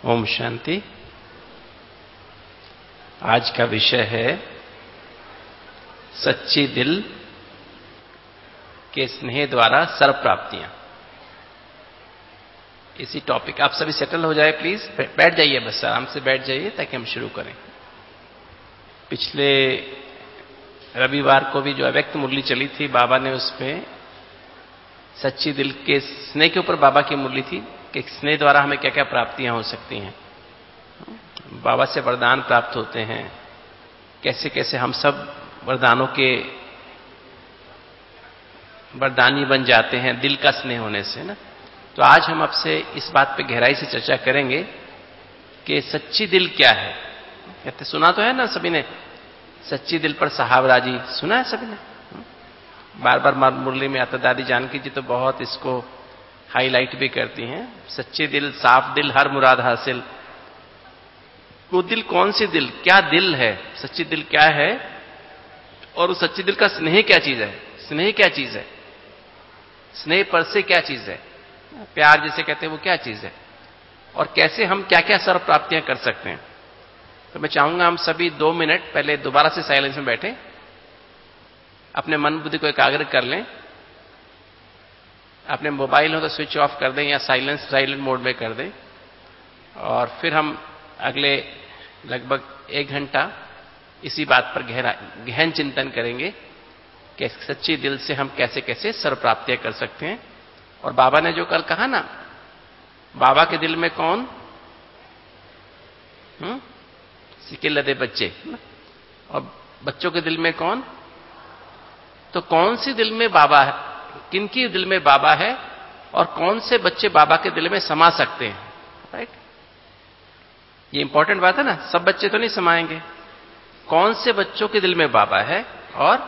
ओम शांति। आज का विषय है सच्ची दिल के स्नेह द्वारा सर्व प्राप्तियां। इसी टॉपिक आप सभी सेटल हो जाए प्लीज, बैठ जाइए, बस आराम से बैठ जाइए ताकि हम शुरू करें। पिछले रविवार को भी जो अव्यक्त मुरली चली थी, बाबा ने उसमें सच्ची दिल के स्नेह के ऊपर बाबा की मुरली थी कि स्नेह द्वारा हमें क्या क्या प्राप्तियां हो सकती हैं, बाबा से वरदान प्राप्त होते हैं, कैसे कैसे हम सब वरदानों के वरदानी बन जाते हैं दिल का स्नेह होने से ना। तो आज हम आपसे इस बात पे गहराई से चर्चा करेंगे कि सच्ची दिल क्या है। कहते सुना तो है ना सभी ने, सच्ची दिल पर साहब राजी, सुना है सभी ने। बार बार मुरली में आता, दादी जानकी जी तो बहुत इसको हाईलाइट भी करती हैं। सच्ची दिल, साफ दिल, हर मुराद हासिल। वो दिल कौन सी दिल, क्या दिल है, सच्ची दिल क्या है, और उस सच्ची दिल का स्नेह क्या चीज है, स्नेह क्या चीज है, स्नेह पर से क्या चीज है, प्यार जिसे कहते हैं वो क्या चीज है, और कैसे हम क्या क्या सर्व प्राप्तियां कर सकते हैं। तो मैं चाहूंगा हम सभी 2 मिनट पहले दोबारा से साइलेंस में बैठे, अपने मन बुद्धि को एकाग्र कर लें। अपने मोबाइल हो तो स्विच ऑफ कर दें या साइलेंट मोड में कर दें, और फिर हम अगले लगभग 1 घंटा इसी बात पर गहन चिंतन करेंगे कि सच्ची दिल से हम कैसे कैसे सर्व प्राप्तियां कर सकते हैं। और बाबा ने जो कल कहा ना, बाबा के दिल में कौन, सिकिल लदे बच्चे, और बच्चों के दिल में कौन, तो कौन सी दिल में बाबा है, किनकी दिल में बाबा है, और कौन से बच्चे बाबा के दिल में समा सकते हैं। राइट, ये इंपॉर्टेंट बात है ना। सब बच्चे तो नहीं समाएंगे, कौन से बच्चों के दिल में बाबा है, और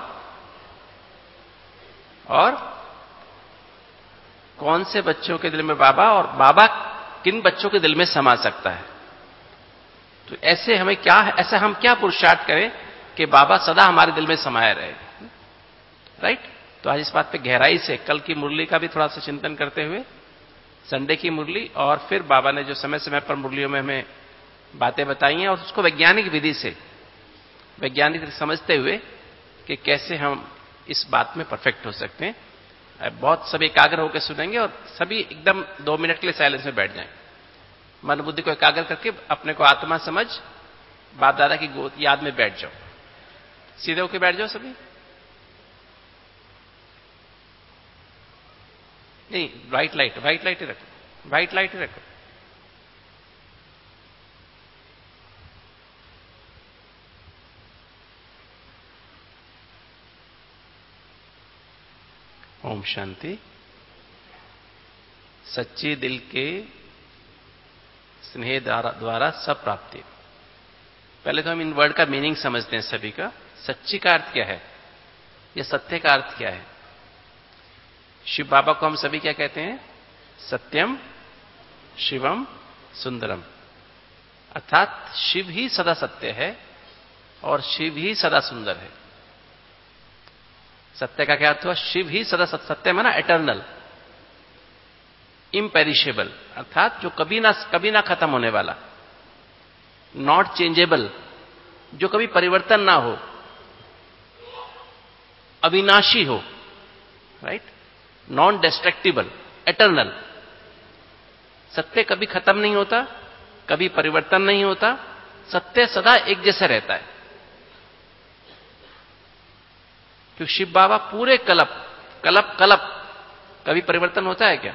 कौन से बच्चों के दिल में बाबा, और बाबा किन बच्चों के दिल में समा सकता है। तो ऐसे हमें क्या, ऐसा हम क्या पुरुषार्थ करें कि बाबा सदा हमारे दिल में समाये रहे। राइट, तो आज इस बात पे गहराई से, कल की मुरली का भी थोड़ा सा चिंतन करते हुए, संडे की मुरली, और फिर बाबा ने जो समय समय पर मुरलियों में हमें बातें बताई हैं, और उसको वैज्ञानिक विधि से, वैज्ञानिक समझते हुए कि कैसे हम इस बात में परफेक्ट हो सकते हैं। बहुत सभी एकाग्र होकर सुनेंगे, और सभी एकदम 2 मिनट के लिए साइलेंस में बैठ जाएं। मन बुद्धि को एकाग्र करके अपने को आत्मा समझ बाप दादा की गोद याद में बैठ जाओ। सीधे होकर बैठ जाओ सभी। नहीं, व्हाइट लाइट ही रखो, व्हाइट लाइट ही रखो। ओम शांति। सच्ची दिल के स्नेह द्वारा सब प्राप्ति। पहले तो हम इन वर्ड का मीनिंग समझते हैं सभी का। सच्ची का अर्थ क्या है, या सत्य का अर्थ क्या है। शिव बाबा को हम सभी क्या कहते हैं, सत्यम शिवम सुंदरम। अर्थात शिव ही सदा सत्य है और शिव ही सदा सुंदर है। सत्य का क्या अर्थ हुआ, शिव ही सदा सत्य माना एटर्नल, इम्पेरिशेबल, अर्थात जो कभी ना खत्म होने वाला, नॉट चेंजेबल, जो कभी परिवर्तन ना हो, अविनाशी हो। Right, non destructible, eternal. सत्य कभी खत्म नहीं होता, कभी परिवर्तन नहीं होता, सत्य सदा एक जैसा रहता है। क्योंकि शिव बाबा पूरे कलप कभी परिवर्तन होता है क्या।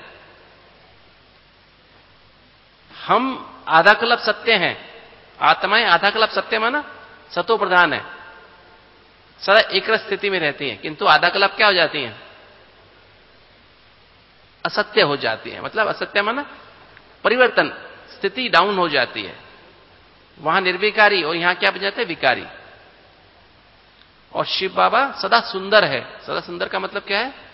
हम आधा कल्प सत्य हैं, आत्माएं आधा कल्प सत्य माना सतो प्रधान है, सदा एक स्थिति में रहती हैं, किंतु आधा कल्प क्या हो जाती हैं, असत्य हो जाती है। मतलब असत्य माना परिवर्तन, स्थिति डाउन हो जाती है। वहां निर्विकारी, और यहां क्या बन जाते हैं, विकारी। और शिव बाबा सदा सुंदर है। सदा सुंदर का मतलब क्या है,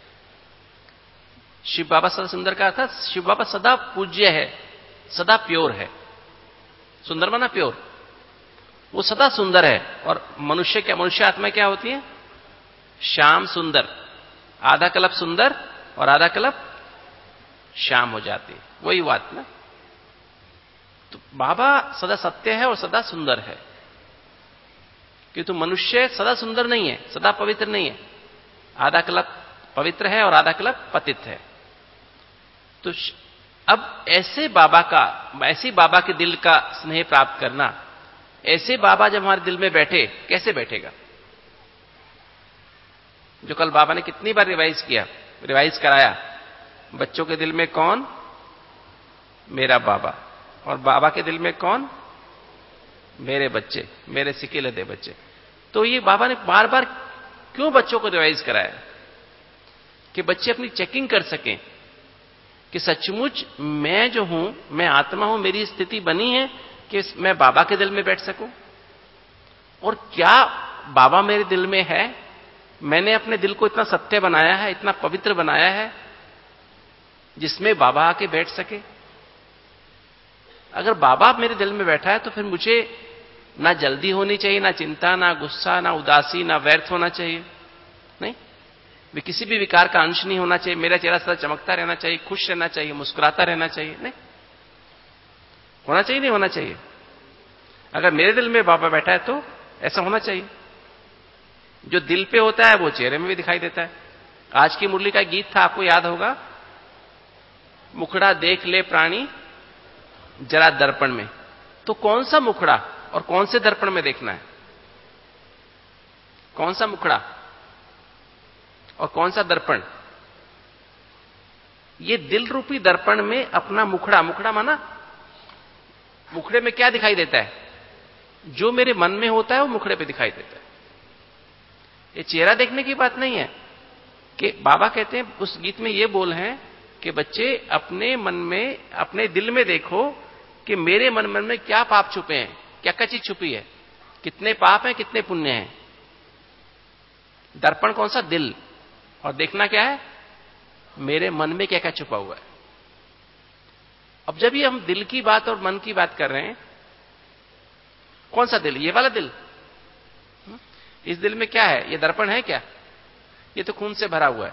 शिव बाबा सदा सुंदर का अर्थ, शिव बाबा सदा पूज्य है, सदा प्योर है। सुंदर माना प्योर, वो सदा सुंदर है। और मनुष्य क्या, मनुष्य आत्मा क्या होती है, श्याम सुंदर। आधा कल्प सुंदर और आधा कल्प श्याम हो जाती है, वही बात ना। तो बाबा सदा सत्य है और सदा सुंदर है, किंतु मनुष्य सदा सुंदर नहीं है, सदा पवित्र नहीं है। आधा कल्प पवित्र है और आधा कल्प पतित है। तो अब ऐसे बाबा के दिल का स्नेह प्राप्त करना, ऐसे बाबा जब हमारे दिल में बैठे, कैसे बैठेगा? जो कल बाबा ने कितनी बार रिवाइज कराया, बच्चों के दिल में कौन? मेरा बाबा। और बाबा के दिल में कौन? मेरे बच्चे, मेरे सिकेलदे बच्चे। तो ये बाबा ने बार बार क्यों बच्चों को रिवाइज कराया? कि बच्चे अपनी चेकिंग कर सकें कि सचमुच मैं जो हूं, मैं आत्मा हूं, मेरी स्थिति बनी है कि मैं बाबा के दिल में बैठ सकूं। और क्या बाबा मेरे दिल में है? मैंने अपने दिल को इतना सत्य बनाया है, इतना पवित्र बनाया है, जिसमें बाबा आके बैठ सके। अगर बाबा मेरे दिल में बैठा है तो फिर मुझे ना जल्दी होनी चाहिए, ना चिंता, ना गुस्सा, ना उदासी, ना व्यर्थ होना चाहिए। नहीं, वे किसी भी विकार का अंश नहीं होना चाहिए। मेरा चेहरा सदा चमकता रहना चाहिए, खुश रहना चाहिए, मुस्कुराता रहना चाहिए। नहीं होना चाहिए, नहीं होना चाहिए। अगर मेरे दिल में बाबा बैठा है तो ऐसा होना चाहिए। जो दिल पे होता है वो चेहरे में भी दिखाई देता है। आज की मुरली का गीत था, आपको याद होगा, मुखड़ा देख ले प्राणी जरा दर्पण में। तो कौन सा मुखड़ा और कौन से दर्पण में देखना है? कौन सा मुखड़ा और कौन सा दर्पण? ये दिल रूपी दर्पण में अपना मुखड़ा माना, मुखड़े में क्या दिखाई देता है? जो मेरे मन में होता है वो मुखड़े पे दिखाई देता है। ये चेहरा देखने की बात नहीं है। कि बाबा कहते हैं उस गीत में ये बोल हैं कि बच्चे अपने मन में, अपने दिल में देखो कि मेरे मन में क्या पाप छुपे हैं, क्या क्या चीज छुपी है, कितने पाप हैं, कितने पुण्य हैं। दर्पण कौन सा? दिल। और देखना क्या है? मेरे मन में क्या क्या छुपा हुआ है। अब जब ये हम दिल की बात और मन की बात कर रहे हैं, कौन सा दिल? ये वाला दिल। इस दिल में क्या है? ये दर्पण है क्या? ये तो खून से भरा हुआ है,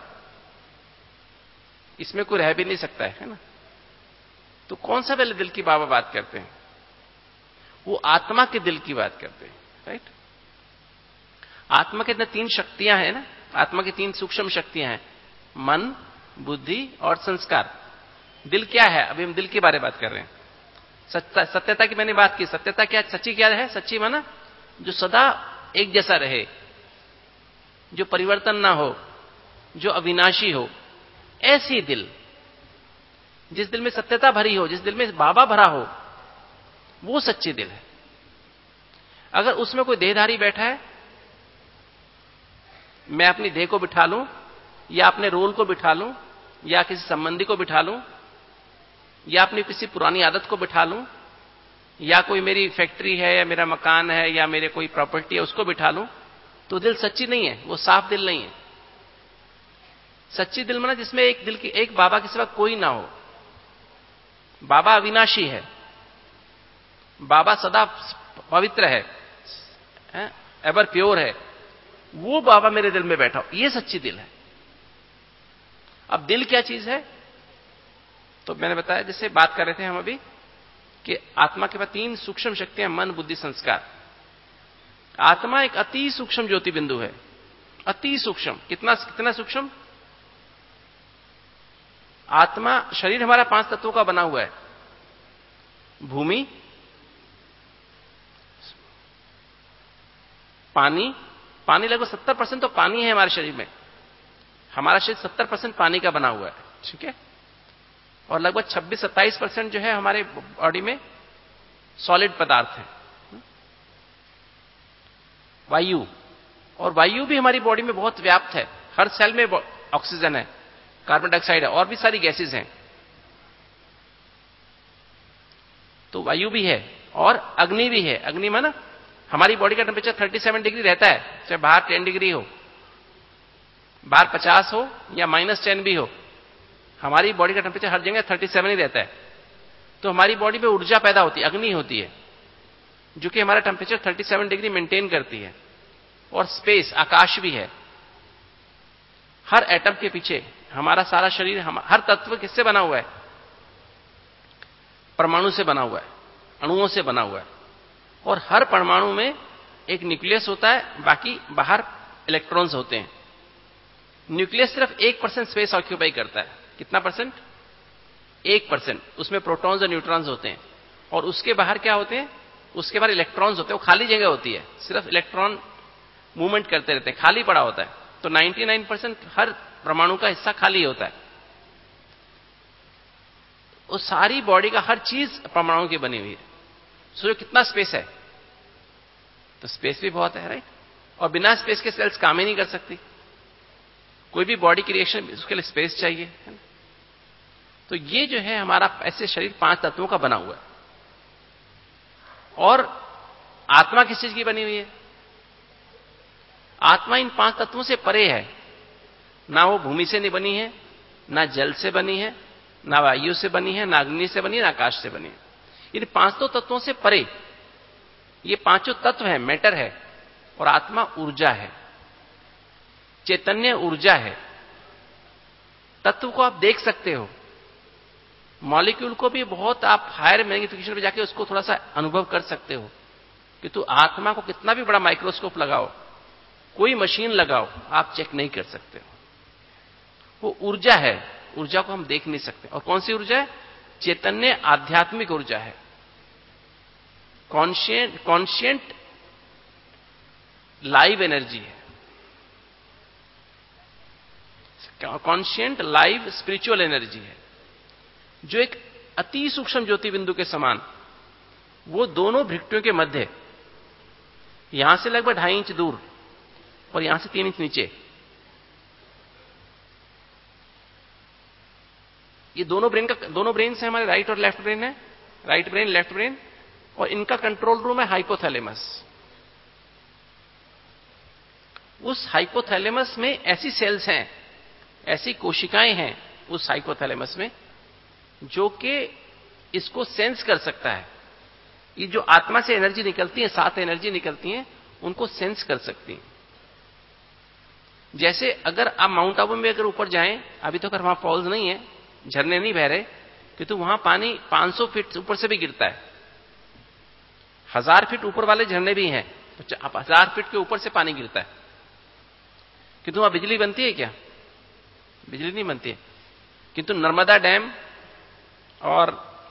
इसमें कोई रह भी नहीं सकता है ना। तो कौन सा वाले दिल की बाबा बात करते हैं? वो आत्मा के दिल की बात करते हैं। राइट? आत्मा के अंदर 3 शक्तियां हैं ना, आत्मा की 3 सूक्ष्म शक्तियां हैं, मन, बुद्धि और संस्कार। दिल क्या है? अभी हम दिल के बारे में बात कर रहे हैं। सत्यता की मैंने बात की। सत्यता क्या? सच्ची क्या है? सच्ची माना जो सदा एक जैसा रहे, जो परिवर्तन ना हो, जो अविनाशी हो। ऐसी दिल, जिस दिल में सत्यता भरी हो, जिस दिल में बाबा भरा हो, वो सच्ची दिल है। अगर उसमें कोई देहधारी बैठा है, मैं अपनी देह को बिठा लूं या अपने रोल को बिठा लूं या किसी संबंधी को बिठा लूं या अपनी किसी पुरानी आदत को बिठा लूं या कोई मेरी फैक्ट्री है या मेरा मकान है या मेरे कोई प्रॉपर्टी है उसको बिठा लूं, तो दिल सच्ची नहीं है, वो साफ दिल नहीं है। सच्ची दिल माना जिसमें एक दिल की, एक बाबा के सिवा कोई ना हो। बाबा अविनाशी है, बाबा सदा पवित्र है, एवर प्योर है। वो बाबा मेरे दिल में बैठा हो, ये सच्ची दिल है। अब दिल क्या चीज है? तो मैंने बताया, जैसे बात कर रहे थे हम अभी, कि आत्मा के पास 3 सूक्ष्म शक्तियां, मन, बुद्धि, संस्कार। आत्मा एक अति सूक्ष्म ज्योति बिंदु है, अति सूक्ष्म। कितना सूक्ष्म? आत्मा, शरीर हमारा 5 तत्वों का बना हुआ है। भूमि, पानी लगभग 70% तो पानी है हमारे शरीर में। हमारा शरीर 70% पानी का बना हुआ है, ठीक है। और लगभग 26-27% जो है हमारे बॉडी में सॉलिड पदार्थ है, वायु। और वायु भी हमारी बॉडी में बहुत व्याप्त है। हर सेल में ऑक्सीजन है, कार्बन डाइऑक्साइड है और भी सारी गैसेज हैं। तो वायु भी है और अग्नि भी है। अग्नि माना हमारी बॉडी का टेम्परेचर 37 डिग्री रहता है, चाहे बाहर 10 डिग्री हो, बाहर 50 हो या -10 भी हो, हमारी बॉडी का टेम्परेचर हर जगह 37 ही रहता है। तो हमारी बॉडी में ऊर्जा पैदा होती है, अग्नि होती है, जो कि हमारा टेम्परेचर 37 डिग्री मेंटेन करती है। और स्पेस, आकाश भी है। हर एटम के पीछे हमारा सारा शरीर, हर तत्व किससे बना हुआ है? परमाणु से बना हुआ है। अणुओं से बना हुआ है और हर परमाणु में एक न्यूक्लियस होता है, बाकी बाहर इलेक्ट्रॉन्स होते हैं। न्यूक्लियस सिर्फ 1% स्पेस ऑक्यूपाई करता है। कितना परसेंट? 1%। उसमें प्रोटॉन्स और न्यूट्रॉन्स होते हैं और उसके बाहर क्या होते हैं? उसके बाहर इलेक्ट्रॉन्स होते हैं। वो खाली जगह होती है, सिर्फ इलेक्ट्रॉन मूवमेंट करते रहते हैं, खाली पड़ा होता है। तो 99% हर परमाणु का हिस्सा खाली होता है। वो सारी बॉडी का हर चीज परमाणु की बनी हुई है। सोचो कितना स्पेस है। तो स्पेस भी बहुत है, राइट। और बिना स्पेस के सेल्स काम ही नहीं कर सकती। कोई भी बॉडी की रिएक्शन, उसके लिए स्पेस चाहिए, है ना। तो ये जो है हमारा ऐसे शरीर 5 तत्वों का बना हुआ है। और आत्मा किस चीज की बनी हुई है? आत्मा इन 5 तत्वों से परे है। ना वो भूमि से नहीं बनी है, ना जल से बनी है, ना वायु से बनी है, ना अग्नि से बनी है, ना आकाश से बनी है। इन 5 तत्वों से परे ये 5 तत्व है, मैटर है। और आत्मा ऊर्जा है, चैतन्य ऊर्जा है। तत्व को आप देख सकते हो, मॉलिक्यूल को भी बहुत आप हायर मैग्निफिकेशन पे जाके उसको थोड़ा सा अनुभव कर सकते हो। कि तो आत्मा को कितना भी बड़ा माइक्रोस्कोप लगाओ, कोई मशीन लगाओ, आप चेक नहीं कर सकते हो। वो ऊर्जा है, ऊर्जा को हम देख नहीं सकते। और कौन सी ऊर्जा है? चैतन्य आध्यात्मिक ऊर्जा है, कॉन्शियंट लाइव एनर्जी है, कॉन्शियंट लाइव स्पिरिचुअल एनर्जी है, जो एक अति सूक्ष्म ज्योति बिंदु के समान, वो दोनों भृकुटियों के मध्य, यहां से लगभग 2.5 इंच दूर और यहां से 3 इंच नीचे, ये दोनों ब्रेन है हमारे, राइट और लेफ्ट ब्रेन है, राइट ब्रेन लेफ्ट ब्रेन। और इनका कंट्रोल रूम है हाइपोथैलेमस। उस हाइपोथैलेमस में ऐसी सेल्स हैं, ऐसी कोशिकाएं हैं उस हाइपोथैलेमस में, जो कि इसको सेंस कर सकता है। ये जो आत्मा से एनर्जी निकलती है, 7 एनर्जी निकलती हैं, उनको सेंस कर सकती हैं। जैसे अगर आप माउंट आबू में अगर ऊपर जाएं, अभी तो अगर वहां फॉल्स नहीं है, झरने नहीं बह रहे, किंतु वहां पानी 500 फीट ऊपर से भी गिरता है। 1000 फीट ऊपर वाले झरने भी हैं, तो 1000 फीट के ऊपर से पानी गिरता है। किंतु वहां बिजली बनती है क्या? बिजली नहीं बनती है। किंतु नर्मदा डैम और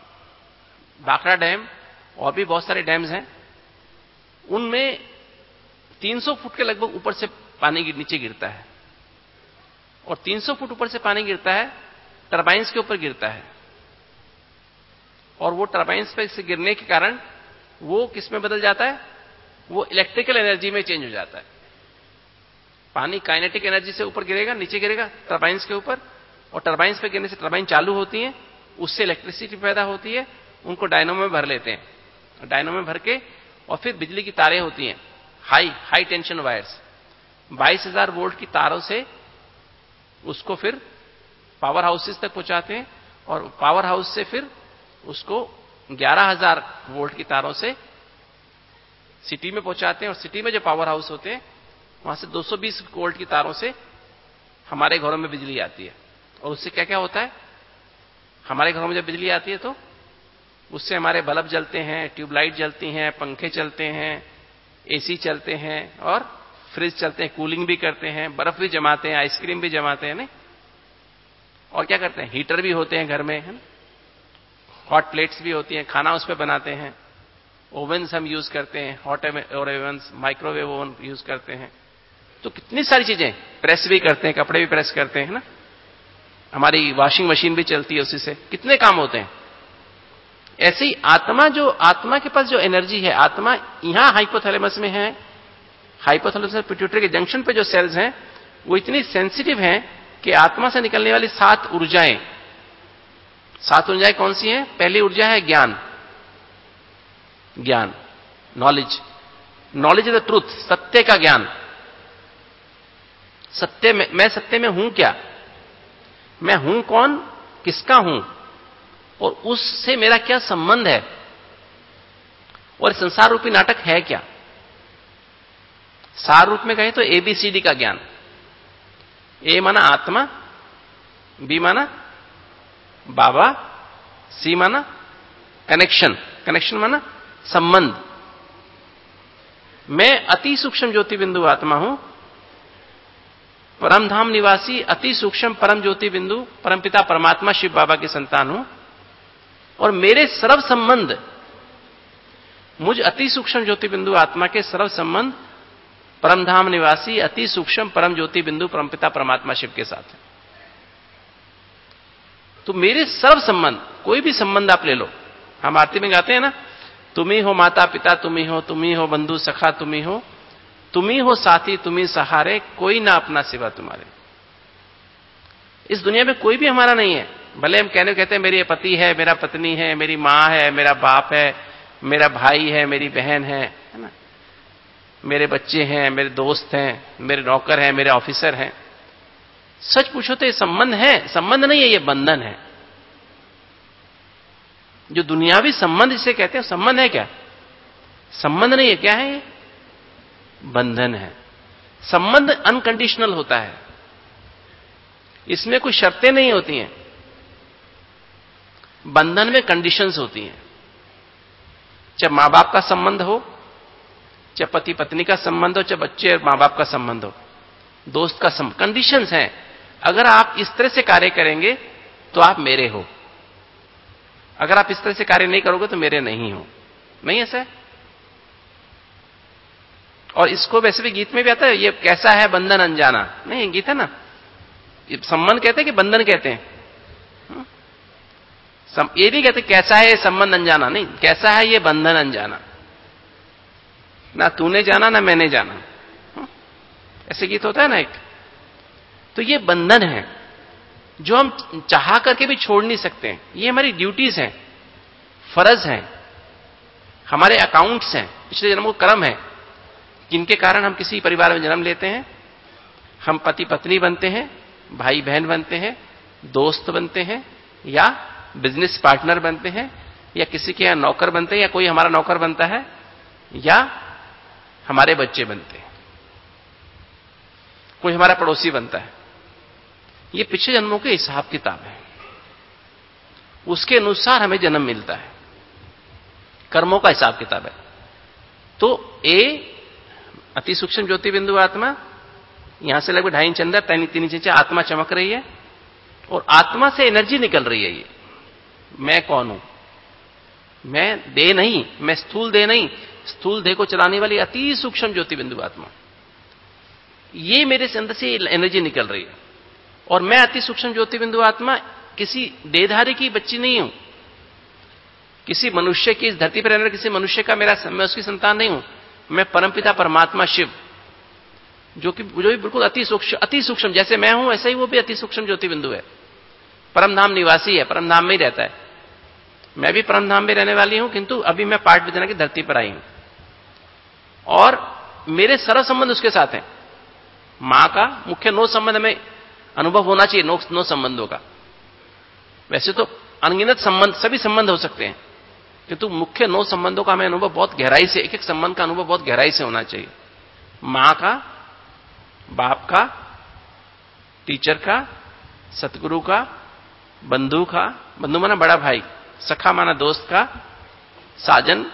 भाखड़ा डैम और भी बहुत सारे डैम्स हैं, उनमें 300 फुट के लगभग ऊपर से पानी नीचे गिरता है। और 300 फुट ऊपर से पानी गिरता है, टरबाइंस के ऊपर गिरता है। और वो टरबाइंस पे से गिरने के कारण वो किस में बदल जाता है? वो इलेक्ट्रिकल एनर्जी में चेंज हो जाता है। पानी काइनेटिक एनर्जी से ऊपर गिरेगा, नीचे गिरेगा टरबाइंस के ऊपर, और टरबाइंस पे गिरने से टरबाइन चालू होती है, उससे इलेक्ट्रिसिटी पैदा होती है, उनको डायनोमो में भर लेते हैं। डायनोमो में भर के और फिर बिजली की तारें होती हैं, हाई टेंशन वायर्स, 22,000 वोल्ट की तारों से उसको फिर पावर हाउसेस तक पहुंचाते हैं। और पावर हाउस से फिर उसको 11,000 वोल्ट की तारों से सिटी में पहुंचाते हैं। और सिटी में जो पावर हाउस होते हैं, वहां से 220 वोल्ट की तारों से हमारे घरों में बिजली आती है। और उससे क्या क्या होता है? हमारे घरों में जब बिजली आती है तो उससे हमारे बल्ब जलते हैं, ट्यूबलाइट जलती हैं, पंखे चलते हैं, एसी चलते हैं और फ्रिज चलते हैं, कूलिंग भी करते हैं, बर्फ भी जमाते हैं, आइसक्रीम भी जमाते हैं, नहीं? और क्या करते हैं? हीटर भी होते हैं घर में, है ना? हॉट प्लेट्स भी होती हैं, खाना उस पर बनाते हैं। ओवन्स हम यूज करते हैं, hot ovens, microwave oven use करते हैं। तो कितनी सारी चीजें, प्रेस भी करते हैं, कपड़े भी प्रेस करते हैं, है ना? हमारी वॉशिंग मशीन भी चलती है उसी से, कितने काम होते हैं। ऐसे ही आत्मा के पास जो एनर्जी है, आत्मा यहां हाइपोथैलेमस में है। हाइपोथैलेमस और पिट्यूटरी के जंक्शन पे जो सेल्स हैं, वो इतनी सेंसिटिव हैं कि आत्मा से निकलने वाली 7 ऊर्जाएं कौन सी हैं? पहली ऊर्जा है ज्ञान, नॉलेज इज द ट्रूथ, सत्य का ज्ञान। मैं सत्य में हूं क्या, मैं हूं कौन, किसका हूं, और उससे मेरा क्या संबंध है, और संसार रूपी नाटक है क्या। सार रूप में कहें तो ABCD का ज्ञान। ए माना आत्मा, बी माना बाबा, सी माना कनेक्शन, कनेक्शन माना संबंध। मैं अति सूक्ष्म ज्योति बिंदु आत्मा हूं, परम धाम निवासी अति सूक्ष्म परम ज्योति बिंदु परमपिता परमात्मा शिव बाबा की संतान हूं, और मेरे सर्व संबंध मुझ अति सूक्ष्म ज्योति बिंदु आत्मा के सर्व संबंध परम धाम निवासी अति सूक्ष्म परम ज्योति बिंदु परमपिता परमात्मा शिव के साथ है। तो मेरे सर्व संबंध, कोई भी संबंध आप ले लो, हम आरती में गाते हैं ना, तुम ही हो माता पिता, तुम ही हो बंधु सखा, तुम ही हो साथी, तुम ही सहारे, कोई ना अपना सिवा तुम्हारे। इस दुनिया में कोई भी हमारा नहीं है। भले हम कहते हैं मेरे पति है, मेरा पत्नी है, मेरी मां है, मेरा बाप है, मेरा भाई है, मेरी बहन है ना, मेरे बच्चे हैं, मेरे दोस्त हैं, मेरे नौकर हैं, मेरे ऑफिसर हैं। सच पूछो तो ये संबंध है? संबंध नहीं है, ये बंधन है। जो दुनियावी संबंध इसे कहते हैं, संबंध है क्या? संबंध नहीं है, क्या है ये? बंधन है। संबंध अनकंडीशनल होता है, इसमें कोई शर्तें नहीं होती हैं। बंधन में कंडीशंस होती हैं। चाहे मां बाप का संबंध हो, चाहे पति पत्नी का संबंध हो, चाहे बच्चे और मां बाप का संबंध हो, दोस्त का संबंध, कंडीशंस हैं। अगर आप इस तरह से कार्य करेंगे तो आप मेरे हो, अगर आप इस तरह से कार्य नहीं करोगे तो मेरे नहीं हो। नहीं ऐसा है? और इसको वैसे भी गीत में भी आता है, ये कैसा है बंधन अनजाना। नहीं, गीत है ना, ये संबंध कहते हैं कि बंधन कहते हैं? ये नहीं कहते कैसा है ये संबंध अनजाना, नहीं, कैसा है ये बंधन अनजाना। ना तूने जाना ना मैंने जाना, ऐसे गीत होता है ना एक। तो ये बंधन है जो हम चाह करके भी छोड़ नहीं सकते हैं। ये हमारी ड्यूटीज हैं, फर्ज हैं, हमारे अकाउंट्स हैं, पिछले जन्मों का कर्म है, जिनके कारण हम किसी परिवार में जन्म लेते हैं। हम पति पत्नी बनते हैं, भाई बहन बनते हैं, दोस्त बनते हैं, या बिजनेस पार्टनर बनते हैं, या किसी के यहां नौकर बनते हैं, या कोई हमारा नौकर बनता है, या हमारे बच्चे बनते हैं, कोई हमारा पड़ोसी बनता है। ये पिछले जन्मों के हिसाब किताब है, उसके अनुसार हमें जन्म मिलता है, कर्मों का हिसाब किताब है। तो अति सूक्ष्म ज्योति बिंदु आत्मा, यहां से लगभग 2.5 इंच अंदर, 3 इंच आत्मा चमक रही है, और आत्मा से एनर्जी निकल रही है। ये मैं कौन हूं? मैं देह नहीं, मैं स्थूल देह नहीं, स्थूल देह को चलाने वाली अति सूक्ष्म ज्योति बिंदु आत्मा, ये मेरे से अंदर से एनर्जी निकल रही है। और मैं अति सूक्ष्म ज्योति बिंदु आत्मा किसी देहधारी की बच्ची नहीं हूं, किसी मनुष्य की, इस धरती पर रहने किसी मनुष्य का मैं उसकी संतान नहीं हूं। मैं परमपिता परमात्मा शिव, जो भी बिल्कुल अति सूक्ष्म, जैसे मैं हूं ऐसा ही वो भी अति सूक्ष्म ज्योति बिंदु है। परम धाम निवासी है, परम धाम में ही रहता है। मैं भी परम धाम में रहने वाली हूं, किंतु अभी मैं पाठ बजाने की धरती पर आई हूं, और मेरे सर्व संबंध उसके साथ हैं। मां का मुख्य 9 संबंध में अनुभव होना चाहिए, 9 संबंधों का। वैसे तो अनगिनत संबंध, सभी संबंध हो सकते हैं, किंतु मुख्य 9 संबंधों का हमें अनुभव बहुत गहराई से, एक एक संबंध का अनुभव बहुत गहराई से होना चाहिए। मां का, बाप का, टीचर का, सतगुरु का, बंधु का, बंधु माना बड़ा भाई, सखा माना दोस्त का, साजन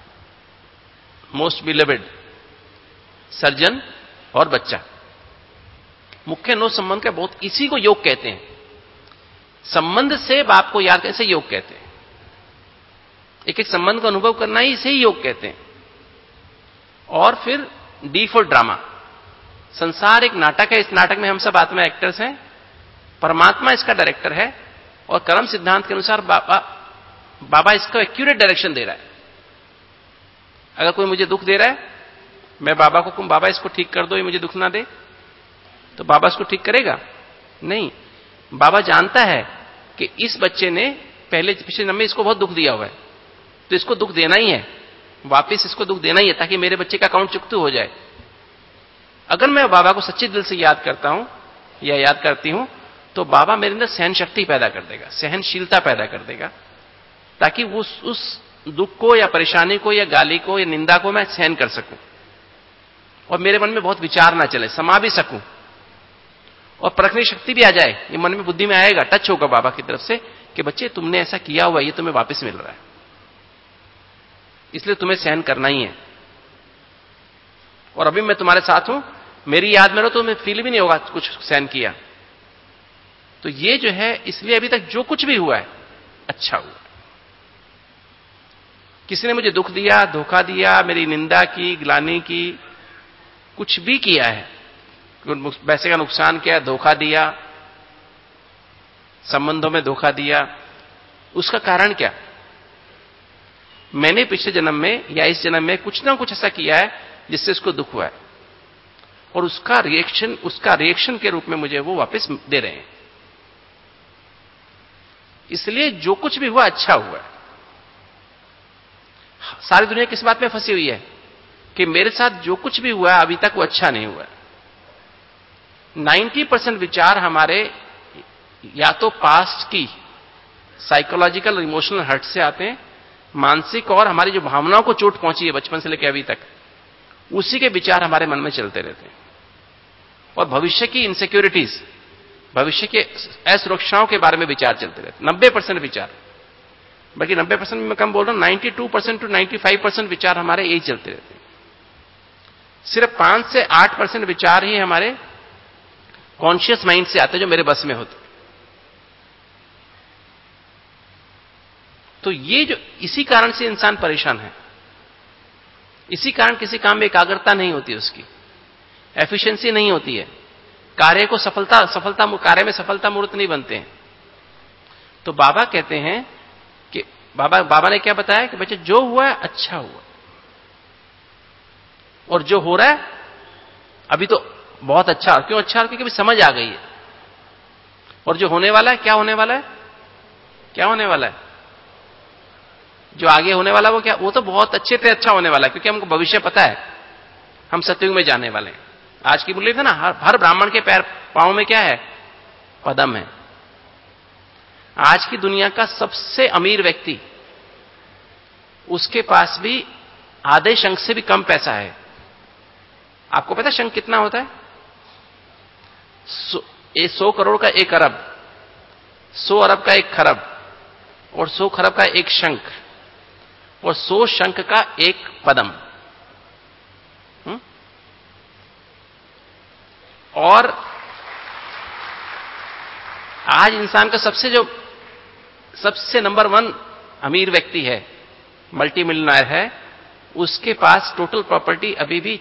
मोस्ट बिलवेड, सर्जन, और बच्चा। मुख्य 9 संबंध का बहुत, इसी को योग कहते हैं। संबंध से बाप को याद कैसे योग कहते हैं, एक एक संबंध का अनुभव करना ही इसे ही योग कहते हैं। और फिर डी फॉर ड्रामा, संसार एक नाटक है, इस नाटक में हम सब आत्मा एक्टर्स हैं, परमात्मा इसका डायरेक्टर है, और कर्म सिद्धांत के अनुसार बाबा इसका एक्यूरेट डायरेक्शन दे रहा है। अगर कोई मुझे दुख दे रहा है, मैं बाबा को कहूं बाबा इसको ठीक कर दो, ये मुझे दुख ना दे, तो बाबा इसको ठीक करेगा? नहीं। बाबा जानता है कि इस बच्चे ने पिछले जन्म में इसको बहुत दुख दिया हुआ है, तो इसको दुख देना ही है, वापिस इसको दुख देना ही है, ताकि मेरे बच्चे का अकाउंट चुकता हो जाए। अगर मैं बाबा को सच्चे दिल से याद करता हूं या याद करती हूं, तो बाबा मेरे अंदर सहन शक्ति पैदा कर देगा, सहनशीलता पैदा कर देगा, ताकि उस दुख को या परेशानी को या गाली को या निंदा को मैं सहन कर सकूं, और मेरे मन में बहुत विचार ना चले, समा भी सकूं, और परखने शक्ति भी आ जाए। ये मन में, बुद्धि में आएगा, टच होगा बाबा की तरफ से कि बच्चे तुमने ऐसा किया हुआ, ये तुम्हें वापस मिल रहा है। इसलिए तुम्हें सहन करना ही है। और अभी मैं तुम्हारे साथ हूं, मेरी याद में रहो तो तुम्हें फील भी नहीं होगा कुछ सहन किया। तो ये जो है, इसलिए अभी तक जो कुछ भी हुआ है अच्छा हुआ। किसी ने मुझे दुख दिया, धोखा दिया, मेरी निंदा की, ग्लानि की, कुछ भी किया है, पैसे का नुकसान किया, धोखा दिया, संबंधों में धोखा दिया, उसका कारण क्या? मैंने पिछले जन्म में या इस जन्म में कुछ ना कुछ ऐसा किया है जिससे उसको दुख हुआ है, और उसका रिएक्शन के रूप में मुझे वो वापस दे रहे हैं। इसलिए जो कुछ भी हुआ अच्छा हुआ है। सारी दुनिया किस बात में फंसी हुई है कि मेरे साथ जो कुछ भी हुआ है अभी तक वो अच्छा नहीं हुआ है। 90% विचार हमारे या तो पास्ट की साइकोलॉजिकल इमोशनल हर्ट से आते हैं, मानसिक, और हमारी जो भावनाओं को चोट पहुंची है बचपन से लेकर अभी तक, उसी के विचार हमारे मन में चलते रहते हैं। और भविष्य की इनसिक्योरिटीज, भविष्य के असुरक्षाओं के बारे में विचार चलते रहते हैं। 90% विचार, बल्कि 90% में मैं कम बोल रहा हूं, 92% to 95% विचार हमारे यही चलते रहते हैं। सिर्फ 5 से 8% विचार ही हमारे कॉन्शियस माइंड से आते हैं, जो मेरे बस में होते। तो ये जो, इसी कारण से इंसान परेशान है। इसी कारण किसी काम में एकाग्रता नहीं होती, उसकी एफिशिएंसी नहीं होती है, कार्य को कार्य में सफलता मूर्त नहीं बनते हैं। तो बाबा कहते हैं कि बाबा ने क्या बताया कि बच्चे जो हुआ है अच्छा हुआ, और जो हो रहा है अभी तो बहुत अच्छा। क्यों अच्छा? क्योंकि अभी समझ आ गई है। और जो होने वाला है, क्या होने वाला है? क्या होने वाला है? जो आगे होने वाला वो क्या? वो तो बहुत अच्छे से अच्छा होने वाला है, क्योंकि हमको भविष्य पता है, हम सतयुग में जाने वाले हैं। आज की मुरली था ना, हर ब्राह्मण के पांव में क्या है? पदम है। आज की दुनिया का सबसे अमीर व्यक्ति, उसके पास भी आधे शंख से भी कम पैसा है। आपको पता है शंख कितना होता है? 100 करोड़ का 1 अरब, 100 अरब का 1 खरब, और 100 खरब का 1 शंख, और 100 शंख का 1 पदम। और आज इंसान का सबसे नंबर 1 अमीर व्यक्ति है, मल्टी मिलियनर है, उसके पास टोटल प्रॉपर्टी अभी भी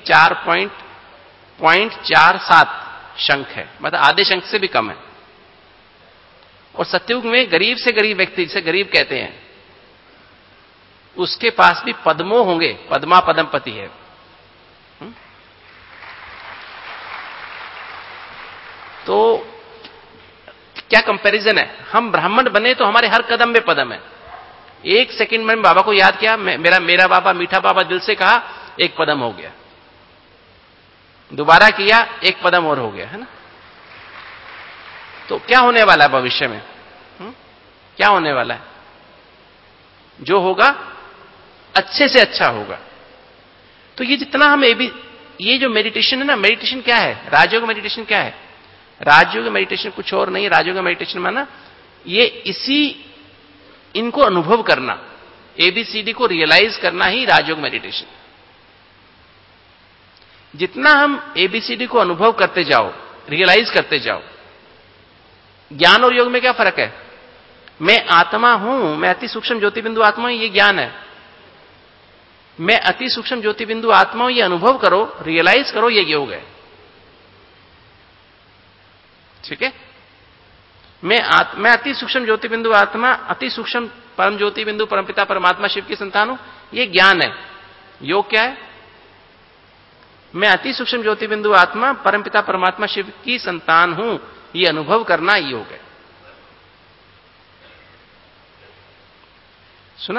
4.47 शंख है, मतलब आधे शंख से भी कम है। और सतयुग में गरीब से गरीब व्यक्ति, जिसे गरीब कहते हैं, उसके पास भी पद्मों होंगे, पद्मा पद्मपति है। तो क्या कंपैरिजन है? हम ब्राह्मण बने तो हमारे हर कदम में पदम है। 1 सेकंड में बाबा को याद किया, मेरा बाबा, मीठा बाबा, दिल से कहा, 1 पदम हो गया। दोबारा किया, 1 पदम और हो गया, है ना? तो क्या होने वाला है भविष्य में? क्या होने वाला है? जो होगा अच्छे से अच्छा होगा। तो ये जितना हम ये जो मेडिटेशन है ना, मेडिटेशन क्या है? राजयोग मेडिटेशन क्या है? राजयोग मेडिटेशन कुछ और नहीं। राजयोग मेडिटेशन माना ये इनको अनुभव करना, एबीसीडी को रियलाइज करना ही राजयोग मेडिटेशन। जितना हम एबीसीडी को अनुभव करते जाओ, रियलाइज करते जाओ। ज्ञान और योग में क्या फर्क है? मैं आत्मा हूं, मैं अति सूक्ष्म ज्योति बिंदु आत्मा हूं, ये ज्ञान है। मैं अति सूक्ष्म ज्योति बिंदु आत्मा हूं, ये अनुभव करो, रियलाइज करो, ये योग है। ठीक है? मैं अति सूक्ष्म ज्योति बिंदु आत्मा, अति सूक्ष्म परम ज्योति बिंदु परमपिता परमात्मा शिव की संतान हूं, ये ज्ञान है। योग क्या है? मैं अति सूक्ष्म ज्योति बिंदु आत्मा, परमपिता परमात्मा शिव की संतान हूं, ये अनुभव करना योग है। सुना?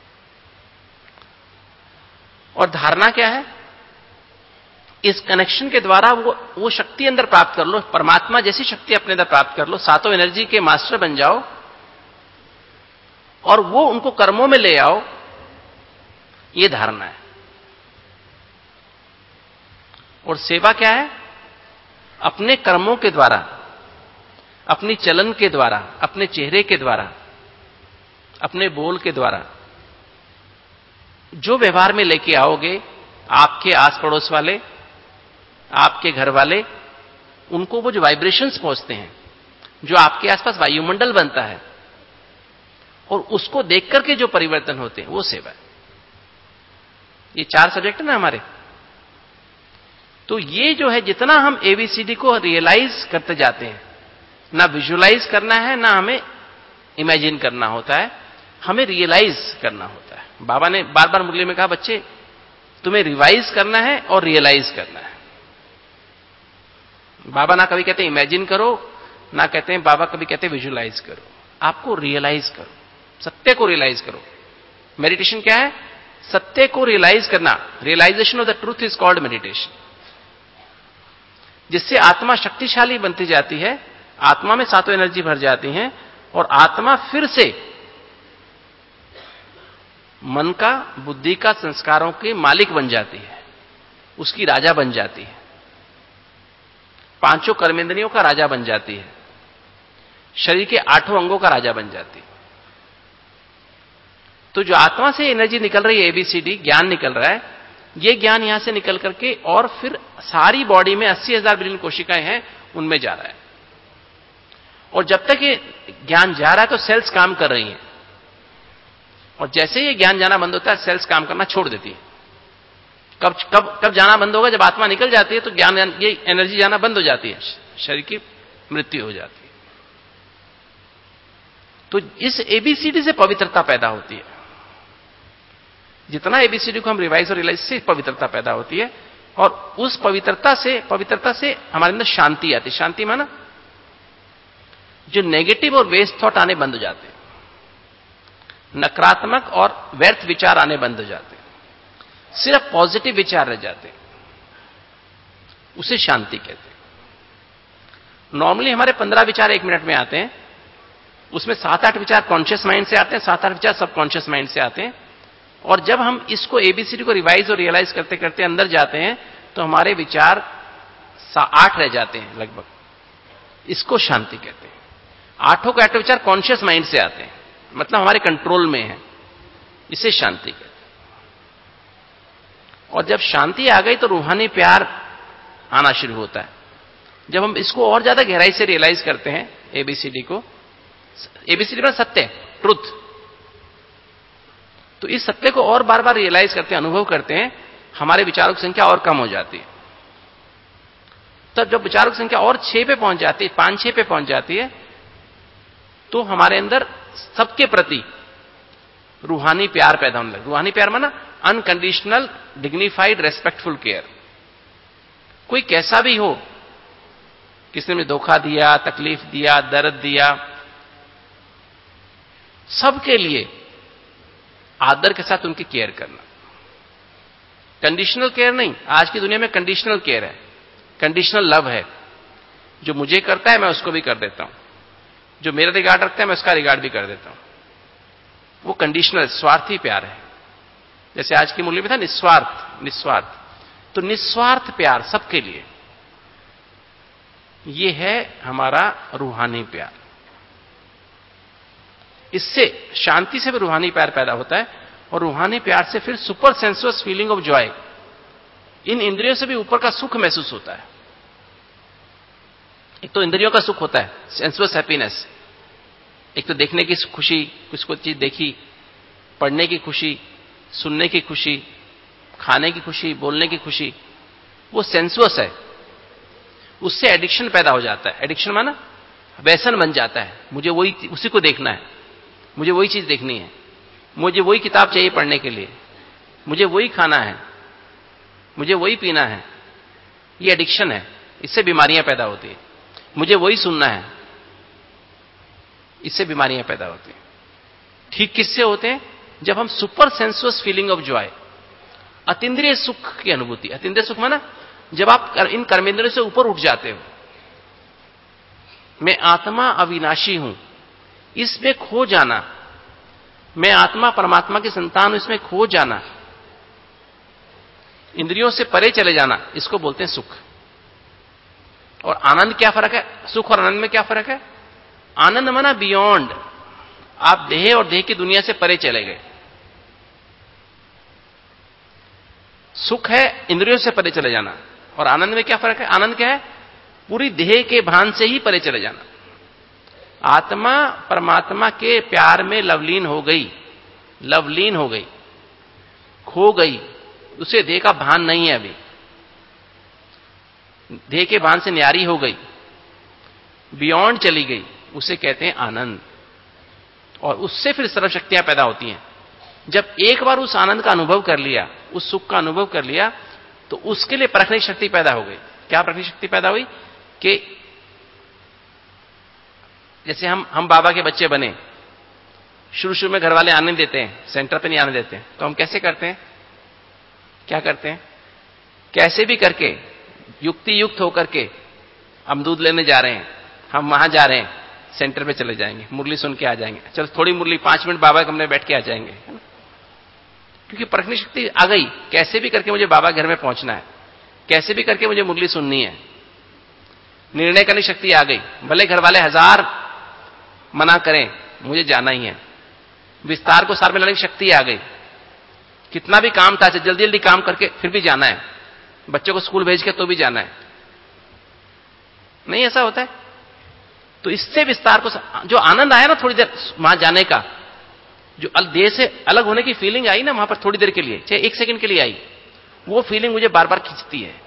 और धारणा क्या है? इस कनेक्शन के द्वारा वो शक्ति अंदर प्राप्त कर लो, परमात्मा जैसी शक्ति अपने अंदर प्राप्त कर लो, सातों एनर्जी के मास्टर बन जाओ, और वो उनको कर्मों में ले आओ। ये धारणा है। और सेवा क्या है? अपने कर्मों के द्वारा, अपनी चलन के द्वारा, अपने चेहरे के द्वारा, अपने बोल के द्वारा जो व्यवहार में लेके आओगे, आपके आस पड़ोस वाले, आपके घर वाले, उनको वो जो वाइब्रेशंस पहुंचते हैं, जो आपके आसपास वायुमंडल बनता है, और उसको देख करके जो परिवर्तन होते हैं, वो सेवा है। ये 4 सब्जेक्ट है ना हमारे। तो ये जो है, जितना हम एबीसीडी को रियलाइज करते जाते हैं, ना विजुलाइज करना है, ना हमें इमेजिन करना होता है, हमें रियलाइज करना होता है। बाबा ने बार बार मुरली में कहा, बच्चे तुम्हें रिवाइज करना है और रियलाइज करना है। बाबा ना कभी कहते इमेजिन करो, ना कहते हैं बाबा कभी कहते विजुलाइज करो। आपको रियलाइज करो, सत्य को रियलाइज करो। मेडिटेशन क्या है? सत्य को रियलाइज करना। Realisation of the truth is called meditation. जिससे आत्मा शक्तिशाली बनती जाती है, आत्मा में सातों एनर्जी भर जाती है, और आत्मा फिर से मन का, बुद्धि का, संस्कारों के मालिक बन जाती है, उसकी राजा बन जाती है, 5 कर्मेंद्रियों का राजा बन जाती है, शरीर के 8 अंगों का राजा बन जाती है। तो जो आत्मा से एनर्जी निकल रही है, एबीसीडी ज्ञान निकल रहा है, ये ज्ञान यहां से निकल करके और फिर सारी बॉडी में 80,000 बिलियन कोशिकाएं हैं, उनमें जा रहा है। और जब तक ये ज्ञान जा रहा है तो सेल्स काम कर रही हैं, और जैसे ये ज्ञान जाना बंद होता है, सेल्स काम करना छोड़ देती है। कब जाना बंद होगा? जब आत्मा निकल जाती है तो ज्ञान, ये एनर्जी जाना बंद हो जाती है, शरीर की मृत्यु हो जाती है। तो इस एबीसीडी से पवित्रता पैदा होती है। जितना एबीसीडी को हम रिवाइज और रियलाइज से पवित्रता पैदा होती है, और उस पवित्रता से हमारे अंदर शांति आती है। शांति माना जो नेगेटिव और वेस्ट थॉट आने बंद हो जाते हैं, नकारात्मक और व्यर्थ विचार आने बंद हो जाते हैं, सिर्फ पॉजिटिव विचार रह जाते हैं, उसे शांति कहते हैं। नॉर्मली हमारे 15 विचार 1 मिनट में आते हैं, उसमें 7-8 विचार कॉन्शियस माइंड से आते हैं, 7-8 विचार सबकॉन्शियस माइंड से आते हैं। और जब हम इसको एबीसीडी को रिवाइज और रियलाइज करते करते अंदर जाते हैं, तो हमारे विचार 8 रह जाते हैं लगभग। इसको शांति कहते हैं। 8 के 8 विचार कॉन्शियस माइंड से आते हैं, मतलब हमारे कंट्रोल में है, इसे शांति कहते हैं। और जब शांति आ गई तो रूहानी प्यार आना शुरू होता है। जब हम इसको और ज्यादा गहराई से रियलाइज करते हैं, एबीसीडी को, एबीसीडी में सत्य, ट्रुथ, तो इस सत्य को और बार बार रियलाइज करते हैं, अनुभव करते हैं, हमारे विचारों की संख्या और कम हो जाती है। तब जब विचारों की संख्या और 6 पे पहुंच जाती है, 5-6 पे पहुंच जाती है, तो हमारे अंदर सबके प्रति रूहानी प्यार पैदा होने लगे। रूहानी प्यार माना अनकंडीशनल, डिग्निफाइड, रेस्पेक्टफुल केयर। कोई कैसा भी हो, किसी ने धोखा दिया, तकलीफ दिया, दर्द दिया, सबके लिए आदर के साथ उनकी केयर करना। कंडीशनल केयर नहीं, आज की दुनिया में कंडीशनल केयर है, कंडीशनल लव है। जो मुझे करता है मैं उसको भी कर देता हूं, जो मेरा रिगार्ड रखता है मैं उसका रिगार्ड भी कर देता हूं। वो कंडीशनल, स्वार्थी प्यार है। जैसे आज की मूल्य में था निस्वार्थ। तो निस्वार्थ प्यार सबके लिए, ये है हमारा रूहानी प्यार। इससे शांति से भी रूहानी प्यार पैदा होता है, और रूहानी प्यार से फिर super sensuous feeling of joy, इन इंद्रियों से भी ऊपर का सुख महसूस होता है। एक तो इंद्रियों का सुख होता है, सेंसुअस हैप्पीनेस। एक तो देखने की खुशी, कुछ कुछ चीज देखी, पढ़ने की खुशी, सुनने की खुशी, खाने की खुशी, बोलने की खुशी, वो सेंसुअस है। उससे एडिक्शन पैदा हो जाता है। एडिक्शन माना व्यसन बन जाता है, मुझे वही, उसी को देखना है, मुझे वही चीज देखनी है, मुझे वही किताब चाहिए पढ़ने के लिए, मुझे वही खाना है, मुझे वही पीना है। ये एडिक्शन है, इससे बीमारियां पैदा होती है। मुझे वही सुनना है, इससे बीमारियां पैदा होती हैं। ठीक किससे होते हैं? जब हम super sensuous feeling of joy, अतीन्द्रिय सुख की अनुभूति। अतीन्द्रिय सुख माना जब आप इन कर्मेंद्रियों से ऊपर उठ जाते हो। मैं आत्मा अविनाशी हूं, इसमें खो जाना, मैं आत्मा परमात्मा की संतान हूं, इसमें खो जाना, इंद्रियों से परे चले जाना, इसको बोलते हैं सुख। और आनंद, क्या फर्क है? सुख और आनंद में क्या फर्क है? आनंद माना बियॉन्ड, आप देह और देह की दुनिया से परे चले गए। सुख है इंद्रियों से परे चले जाना, और आनंद में क्या फर्क है? आनंद क्या है? पूरी देह के भान से ही परे चले जाना। आत्मा परमात्मा के प्यार में लवलीन हो गई, लवलीन हो गई, खो गई, उसे देह का भान नहीं है अभी, देह के भान से न्यारी हो गई, बियॉन्ड चली गई, उसे कहते हैं आनंद। और उससे फिर सर्वशक्तियां पैदा होती हैं। जब एक बार उस आनंद का अनुभव कर लिया, उस सुख का अनुभव कर लिया, तो उसके लिए परखने की शक्ति पैदा हो गई। क्या परखने की शक्ति पैदा हुई? कि जैसे हम बाबा के बच्चे बने, शुरू शुरू में घर वाले आने देते हैं, सेंटर पे नहीं आने देते हैं, तो हम कैसे करते हैं? क्या करते हैं? कैसे भी करके, युक्ति युक्त होकर के, हम दूध लेने जा रहे हैं, हम वहां जा रहे हैं, सेंटर पे चले जाएंगे, मुरली सुन के आ जाएंगे, चलो थोड़ी मुरली 5 मिनट बाबा के कमरे में बैठ के आ जाएंगे, है ना? क्योंकि परखने शक्ति आ गई, कैसे भी करके मुझे बाबा घर में पहुंचना है, कैसे भी करके मुझे मुरली सुननी है। निर्णय करने शक्ति आ गई, भले घर वाले 1000 मना करें, मुझे जाना ही है। विस्तार को सार में लाने की शक्ति आ गई, कितना भी काम था जल्दी जल्दी काम करके फिर भी जाना है, बच्चों को स्कूल भेज के तो भी जाना है, नहीं ऐसा होता है? तो इससे विस्तार को, जो आनंद आया ना थोड़ी देर वहां जाने का, जो देह से अलग होने की फीलिंग आई ना वहां पर थोड़ी देर के लिए, चाहे 1 सेकंड के लिए आई, वो फीलिंग मुझे बार बार खींचती है।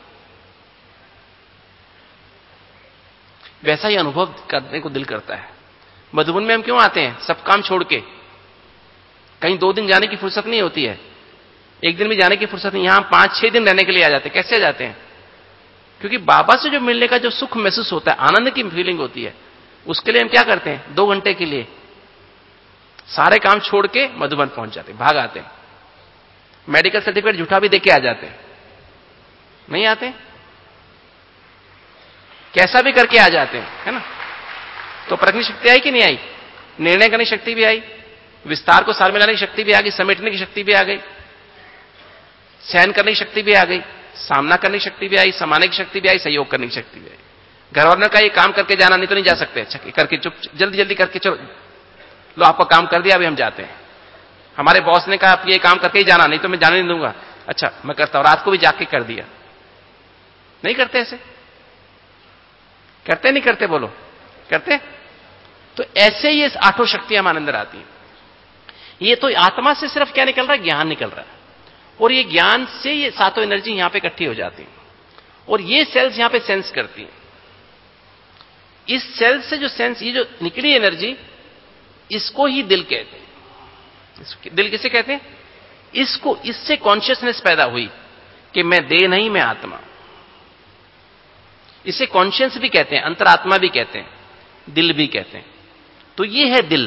वैसा ही अनुभव करने को दिल करता है। मधुबन में हम क्यों आते हैं? सब काम छोड़ के, कहीं 2 दिन जाने की फुर्सत नहीं होती है, 1 दिन भी जाने की फुर्सत नहीं, यहां 5-6 दिन रहने के लिए आ जाते हैं। कैसे आ जाते हैं? क्योंकि बाबा से जो मिलने का जो सुख महसूस होता है, आनंद की फीलिंग होती है, उसके लिए हम क्या करते हैं? 2 घंटे के लिए सारे काम छोड़ के मधुबन पहुंच जाते हैं, भाग आते हैं, मेडिकल सर्टिफिकेट झूठा भी देके आ जाते हैं, नहीं आते? कैसा भी करके आ जाते हैं, है ना? तो परखने शक्ति आई कि नहीं आई? निर्णय करने की शक्ति भी आई, विस्तार को सार में लाने की शक्ति भी आ गई, समेटने की शक्ति भी आ गई, सहन करने की शक्ति भी आ गई, सामना करने की शक्ति भी आई, समाने की शक्ति भी आई, सहयोग करने की शक्ति भी आई। घर वालों का ये काम करके जाना, नहीं तो नहीं जा सकते, अच्छा करके चुप जल्दी जल्दी करके चलो, लो आपका काम कर दिया, अभी हम जाते हैं। हमारे बॉस ने कहा आप ये काम करके ही जाना, नहीं तो मैं जाने नहीं दूंगा, अच्छा मैं करता हूं, रात को भी जाके कर दिया। नहीं करते ऐसे? करते नहीं करते? बोलो करते? तो ऐसे ये 8 शक्तियां हमारे अंदर आती हैं। ये तो आत्मा से सिर्फ क्या निकल रहा है? ज्ञान निकल रहा है, और ये ज्ञान से ये 7 एनर्जी यहां पे इकट्ठी हो जाती हैं, और ये सेल्स यहां पे सेंस करती हैं। इस सेल से जो सेंस, ये जो निकली एनर्जी, इसको ही दिल कहते हैं। दिल किसे कहते हैं? इसको, इससे कॉन्शियसनेस पैदा हुई कि मैं देह नहीं, मैं आत्मा। इसे कॉन्शियस भी कहते हैं, अंतरात्मा भी कहते हैं, दिल भी कहते हैं। तो ये है दिल,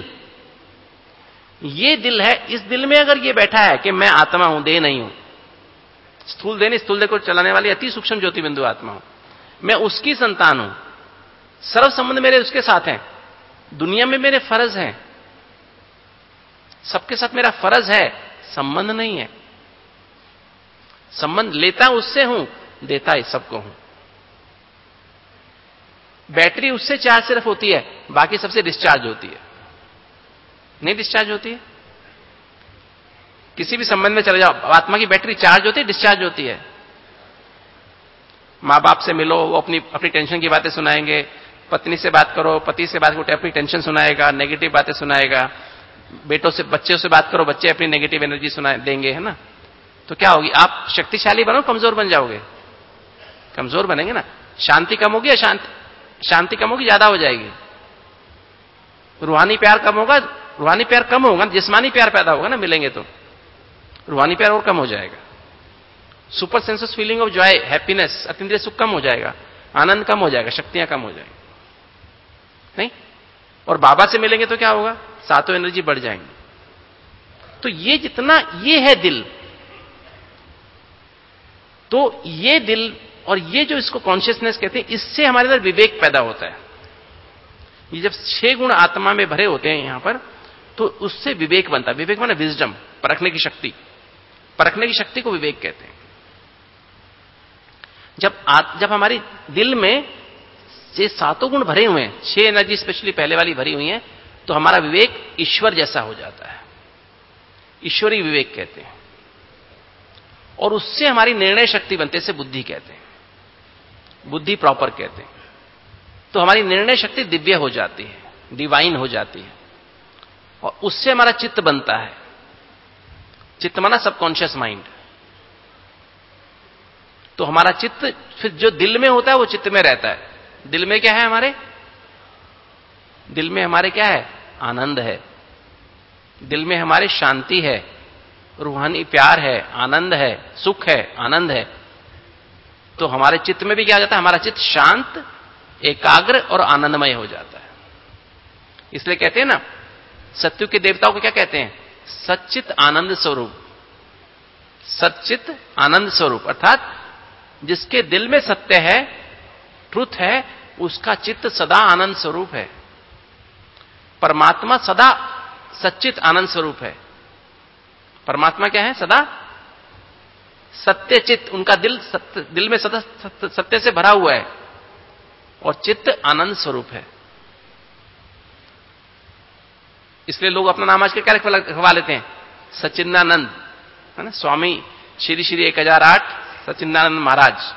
ये दिल है। इस दिल में अगर ये बैठा है कि मैं आत्मा हूं, देह नहीं हूं, स्थूल देह नहीं, स्थूल देह को चलाने वाली अति सूक्ष्म ज्योति बिंदु आत्मा हूं, मैं उसकी संतान हूं, सर्व संबंध मेरे उसके साथ हैं, दुनिया में मेरे फर्ज हैं, सबके साथ मेरा फर्ज है, संबंध नहीं है। संबंध लेता उससे हूं, देता इस सबको हूं। बैटरी उससे चार्ज सिर्फ होती है, बाकी सबसे डिस्चार्ज होती है, नहीं डिस्चार्ज होती है। किसी भी संबंध में चले जाओ, आत्मा की बैटरी चार्ज होती है, डिस्चार्ज होती है। मां बाप से मिलो, वो अपनी अपनी टेंशन की बातें सुनाएंगे, पत्नी से बात करो, पति से बात करो, अपनी टेंशन सुनाएगा, नेगेटिव बातें सुनाएगा, बेटों से, बच्चों से बात करो, बच्चे अपनी नेगेटिव एनर्जी सुना देंगे, है ना? तो क्या होगी? आप शक्तिशाली बनो, कमजोर बन जाओगे? कमजोर बनेंगे ना। शांति कम होगी या शांति कम होगी, ज्यादा हो जाएगी। रूहानी प्यार कम होगा, रूहानी प्यार कम होगा, जिस्मानी प्यार पैदा होगा ना, मिलेंगे तो रूहानी प्यार और कम हो जाएगा। Super sensuous feeling of joy, happiness, अतीन्द्रिय सुख कम हो जाएगा, आनंद कम हो जाएगा, शक्तियां कम हो जाएंगी, नहीं? और बाबा से मिलेंगे तो क्या होगा? 7 एनर्जी बढ़ जाएंगी। तो ये जितना, ये है दिल। तो ये दिल और ये जो इसको कॉन्शियसनेस कहते हैं, इससे हमारे अंदर विवेक पैदा होता है। ये जब 6 गुण आत्मा में भरे होते हैं यहां पर, तो उससे विवेक बनता है। विवेक माने विजडम, परखने की शक्ति। परखने की शक्ति को विवेक कहते हैं। जब हमारी दिल में ये 7 गुण भरे हुए हैं, 6 एनर्जी स्पेशली पहले वाली भरी हुई है, तो हमारा विवेक ईश्वर जैसा हो जाता है। ईश्वरीय विवेक कहते हैं। और उससे हमारी निर्णय शक्ति बनते, से बुद्धि कहते हैं, बुद्धि प्रॉपर कहते हैं। तो हमारी निर्णय शक्ति दिव्य हो जाती है, डिवाइन हो जाती है, और उससे हमारा चित्त बनता है। चित्त माना सबकॉन्शियस माइंड। तो हमारा चित्त फिर जो दिल में होता है वो चित्त में रहता है। दिल में क्या है हमारे? दिल में हमारे क्या है? आनंद है। दिल में हमारे शांति है, रूहानी प्यार है, आनंद है, सुख है, आनंद है। तो हमारे चित्त में भी क्या आ जाता है? हमारा चित्त शांत, एकाग्र और आनंदमय हो जाता है। इसलिए कहते हैं ना, सत्युग के देवताओं को क्या कहते हैं? सच्चित आनंद स्वरूप। सच्चित आनंद स्वरूप अर्थात जिसके दिल में सत्य है, ट्रुथ है, उसका चित्त सदा आनंद स्वरूप है। परमात्मा सदा सच्चित आनंद स्वरूप है। परमात्मा क्या है? सदा सत्य चित्त। उनका दिल में सदा सत्य से भरा हुआ है और चित्त आनंद स्वरूप है। इसलिए लोग अपना नाम आजकल क्या रखवा लेते हैं? सच्चिदानंद, है ना? स्वामी श्री श्री 1008 सच्चिदानंद महाराज।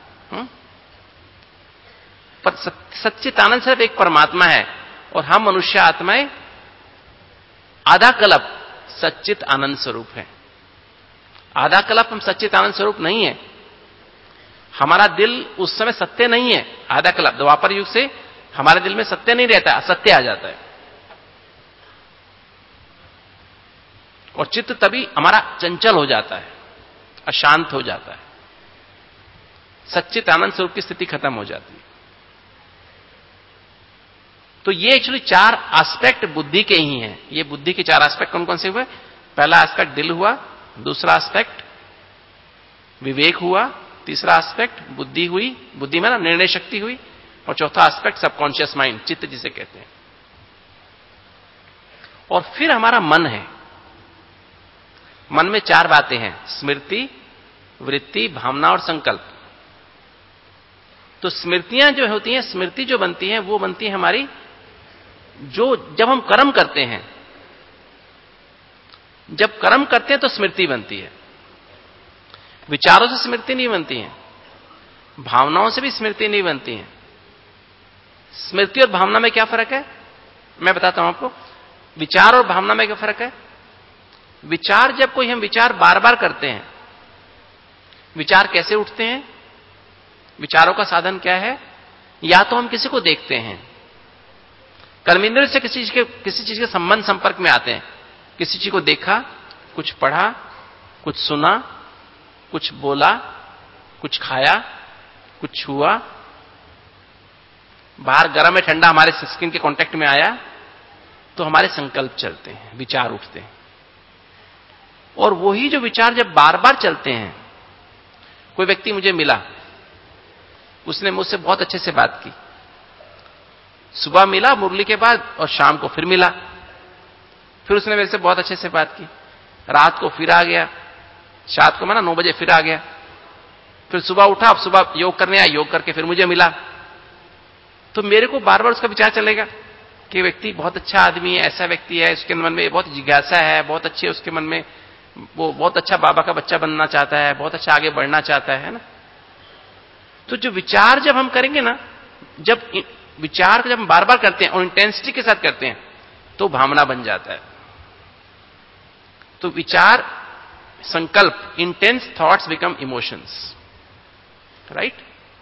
पर सच्चिदानंद सिर्फ एक परमात्मा है और हम मनुष्य आत्माएं आधा कल्प सच्चित आनंद स्वरूप है। आधा कल्प हम सच्चित आनंद स्वरूप नहीं है। हमारा दिल उस समय सत्य नहीं है। आधा कल्प द्वापर युग से हमारे दिल में सत्य नहीं रहता, असत्य आ जाता है। और चित्त तभी हमारा चंचल हो जाता है, अशांत हो जाता है, सच्चित आनंद स्वरूप की स्थिति खत्म हो जाती है। तो ये एक्चुअली 4 एस्पेक्ट बुद्धि के ही हैं। ये बुद्धि के 4 एस्पेक्ट कौन कौन से हुए? पहला एस्पेक्ट दिल हुआ, दूसरा एस्पेक्ट विवेक हुआ, तीसरा एस्पेक्ट बुद्धि हुई, बुद्धि में ना निर्णय शक्ति हुई, और चौथा एस्पेक्ट सबकॉन्शियस माइंड, चित्त जिसे कहते हैं। और फिर हमारा मन है। मन में 4 बातें हैं: स्मृति, वृत्ति, भावना और संकल्प। तो स्मृतियां जो होती हैं, स्मृति जो बनती है वो बनती है हमारी जो जब हम कर्म करते हैं। जब कर्म करते हैं तो स्मृति बनती है। विचारों से स्मृति नहीं बनती है, भावनाओं से भी स्मृति नहीं बनती है। स्मृति और भावना में क्या फर्क है? मैं बताता हूं आपको। विचार और भावना में क्या फर्क है? विचार, जब कोई हम विचार बार बार करते हैं, विचार कैसे उठते हैं? विचारों का साधन क्या है? या तो हम किसी को देखते हैं, कर्मेंद्र से किसी चीज के संबंध संपर्क में आते हैं। किसी चीज को देखा, कुछ पढ़ा, कुछ सुना, कुछ बोला, कुछ खाया, कुछ छुआ, बाहर गर्म है ठंडा हमारे स्किन के कांटेक्ट में आया, तो हमारे संकल्प चलते हैं, विचार उठते हैं। और वही जो विचार जब बार बार चलते हैं, कोई व्यक्ति मुझे मिला, उसने मुझसे बहुत अच्छे से बात की, सुबह मिला मुरली के बाद और शाम को फिर मिला, फिर उसने मेरे से बहुत अच्छे से बात की, रात को फिर आ गया, शाम को माना 9 बजे फिर आ गया, फिर सुबह उठा, अब सुबह योग करने आया, योग करके फिर मुझे मिला। तो मेरे को बार बार उसका विचार चलेगा कि व्यक्ति बहुत अच्छा आदमी है, ऐसा व्यक्ति है, उसके मन में बहुत जिज्ञासा है, बहुत अच्छे उसके मन में, वो बहुत अच्छा बाबा का बच्चा बनना चाहता है, बहुत अच्छा आगे बढ़ना चाहता है ना। तो जो विचार जब हम करेंगे ना, जब विचार को जब हम बार बार करते हैं और इंटेंसिटी के साथ करते हैं, तो भावना बन जाता है। तो विचार, संकल्प, intense thoughts become emotions, right.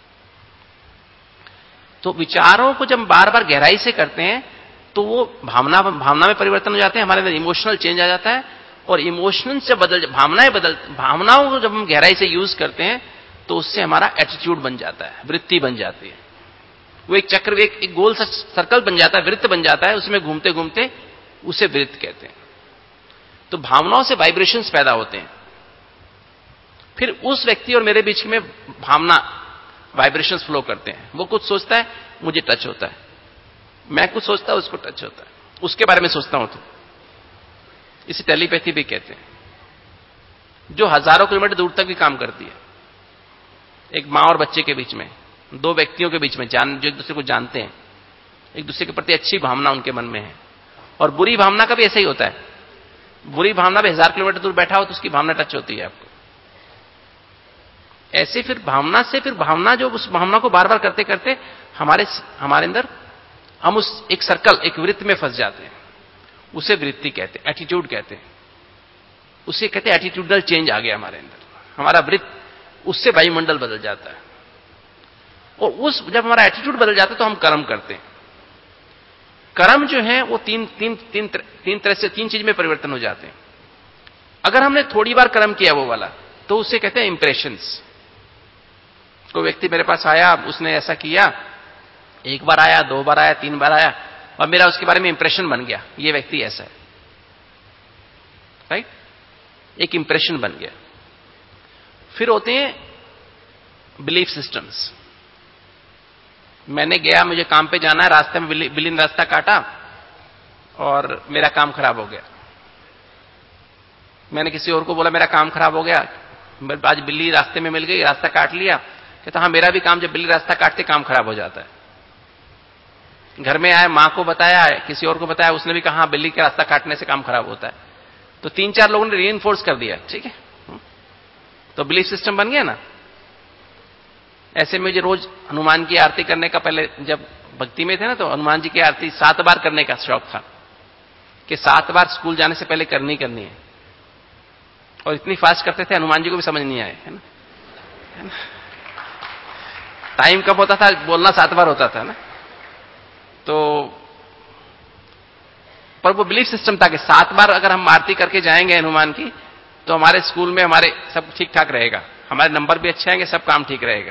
तो विचारों को जब बार बार गहराई से करते हैं तो वो भावना में परिवर्तन हो जाते हैं, हमारे अंदर इमोशनल चेंज आ जाता है, और इमोशनल से भावनाओं को जब हम गहराई से यूज करते हैं तो उससे हमारा एटीट्यूड बन जाता है, वृत्ति बन जाती है। वो एक चक्र, एक गोल सा सर्कल बन जाता है, वृत्त बन जाता है, उसमें घूमते घूमते उसे वृत्त कहते हैं। तो भावनाओं से वाइब्रेशंस पैदा होते हैं, फिर उस व्यक्ति और मेरे बीच में भावना वाइब्रेशंस फ्लो करते हैं। वो कुछ सोचता है, मुझे टच होता है, मैं कुछ सोचता हूं, उसको टच होता है, उसके बारे में सोचता हूं। तो इसे टेलीपैथी भी कहते हैं, जो हजारों किलोमीटर दूर तक भी काम करती है। एक मां और बच्चे के बीच में, 2 व्यक्तियों के बीच में, जो एक दूसरे को जानते हैं, एक दूसरे के प्रति अच्छी भावना उनके मन में है। और बुरी भावना का भी ऐसा ही होता है। बुरी भावना भी 1000 किलोमीटर दूर बैठा हो तो उसकी भावना टच होती है आपको। ऐसे फिर भावना जो उस भावना को बार बार करते करते हमारे अंदर हम उस एक सर्कल, एक वृत्त में फंस जाते हैं। उसे वृत्ति कहते हैं, एटीट्यूड कहते हैं। उसे कहते हैं एटीट्यूडल चेंज आ गया हमारे अंदर, हमारा वृत्त, उससे वायुमंडल बदल जाता है। और जब हमारा एटीट्यूड बदल जाता है तो हम कर्म करते हैं। कर्म जो है वो तीन तरह से, तीन चीज में परिवर्तन हो जाते हैं। अगर हमने थोड़ी बार कर्म किया वो वाला, तो उसे कहते हैं इंप्रेशंस। कोई व्यक्ति मेरे पास आया, उसने ऐसा किया, एक बार आया, 2 बार आया, 3 बार आया, और मेरा उसके बारे में इंप्रेशन बन गया, ये व्यक्ति ऐसा है, राइट? एक इंप्रेशन बन गया। फिर होते हैं बिलीफ सिस्टम्स। मैंने गया, मुझे काम पे जाना है, रास्ते में बिल्ली ने रास्ता काटा और मेरा काम खराब हो गया। मैंने किसी और को बोला मेरा काम खराब हो गया, आज बिल्ली रास्ते में मिल गई, रास्ता काट लिया। कहता हाँ, मेरा भी काम, जब बिल्ली रास्ता काटते काम खराब हो जाता है। घर में आए, मां को बताया, किसी और को बताया, उसने भी कहा बिल्ली के रास्ता काटने से काम खराब होता है। तो 3-4 लोगों ने रीइंफोर्स कर दिया, ठीक है, तो बिलीफ सिस्टम बन गया ना। ऐसे मुझे रोज हनुमान की आरती करने का, पहले जब भक्ति में थे ना, तो हनुमान जी की आरती 7 बार करने का शौक था कि 7 बार स्कूल जाने से पहले करनी है। और इतनी फास्ट करते थे, हनुमान जी को भी समझ नहीं आए, है ना? टाइम कब होता था, बोलना 7 बार होता था ना। तो पर वो बिलीफ सिस्टम था कि 7 बार अगर हम आरती करके जाएंगे हनुमान की, तो हमारे स्कूल में हमारे सब ठीक ठाक रहेगा, हमारे नंबर भी अच्छे आएंगे, सब काम ठीक रहेगा।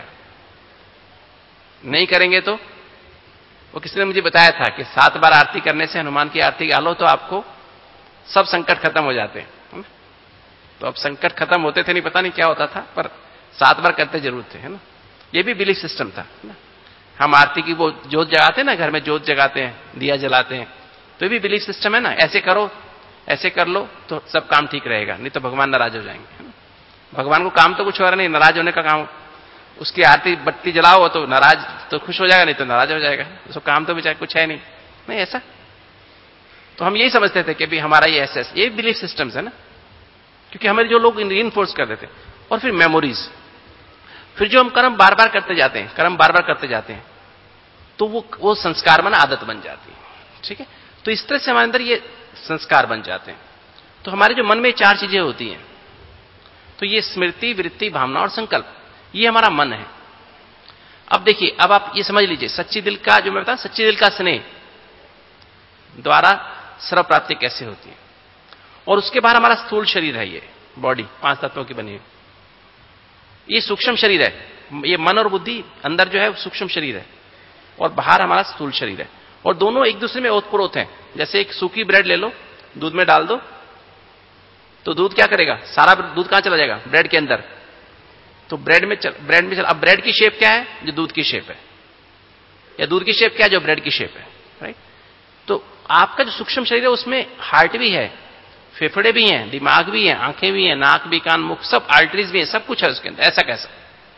नहीं करेंगे तो, वो किसी ने मुझे बताया था कि 7 बार आरती करने से, हनुमान की आरती गा लो तो आपको सब संकट खत्म हो जाते हैं। तो अब संकट खत्म होते थे नहीं, पता नहीं क्या होता था, पर 7 बार करते जरूर थे, है ना। ये भी बिलीफ सिस्टम था, है ना। हम आरती की वो जोत जगाते हैं ना, घर में जोत जगाते हैं, दिया जलाते हैं, तो ये भी बिलीफ सिस्टम है ना। ऐसे करो, ऐसे कर लो तो सब काम ठीक रहेगा, नहीं तो भगवान नाराज हो जाएंगे, है ना। भगवान को काम तो कुछ हो रहा नहीं, नाराज होने का काम। उसकी आरती बत्ती जलाओ तो नाराज, तो खुश हो जाएगा, नहीं तो नाराज हो जाएगा। उसको काम तो बेचारे कुछ है नहीं ऐसा। तो हम यही समझते थे कि भी हमारा ये ऐसा, ये बिलीफ सिस्टम्स है ना, क्योंकि हमारे जो लोग रीइंफोर्स कर देते। और फिर मेमोरीज, फिर जो हम कर्म बार बार करते जाते हैं, तो वो संस्कार बना, आदत बन जाती है, ठीक है। तो इस तरह से हमारे अंदर ये संस्कार बन जाते हैं। तो हमारे जो मन में 4 चीजें होती हैं, तो ये स्मृति, वृत्ति, भावना और संकल्प, ये हमारा मन है। अब देखिए, अब आप ये समझ लीजिए, सच्ची दिल का, जो मैं बताऊं, सच्ची दिल का स्नेह द्वारा सर्व प्राप्ति कैसे होती है। और उसके बाहर हमारा स्थूल शरीर है, ये बॉडी 5 तत्वों की बनी है, ये सूक्ष्म शरीर है। ये मन और बुद्धि अंदर जो है सूक्ष्म शरीर है, और बाहर हमारा स्थूल शरीर है। और दोनों एक दूसरे में ओतप्रोत हैं। जैसे एक सूखी ब्रेड ले लो, दूध में डाल दो, तो दूध क्या करेगा, सारा दूध कहां चला जाएगा, ब्रेड के अंदर। तो ब्रेड में चल। अब ब्रेड की शेप क्या है, जो दूध की शेप है, या दूध की शेप क्या है, जो ब्रेड की शेप है, राइट। तो आपका जो सूक्ष्म शरीर है, उसमें हार्ट भी है, फेफड़े भी हैं, दिमाग भी है, आंखें भी हैं, नाक भी, कान, मुख, सब आर्टरीज भी है, सब कुछ है उसके अंदर। ऐसा कैसा?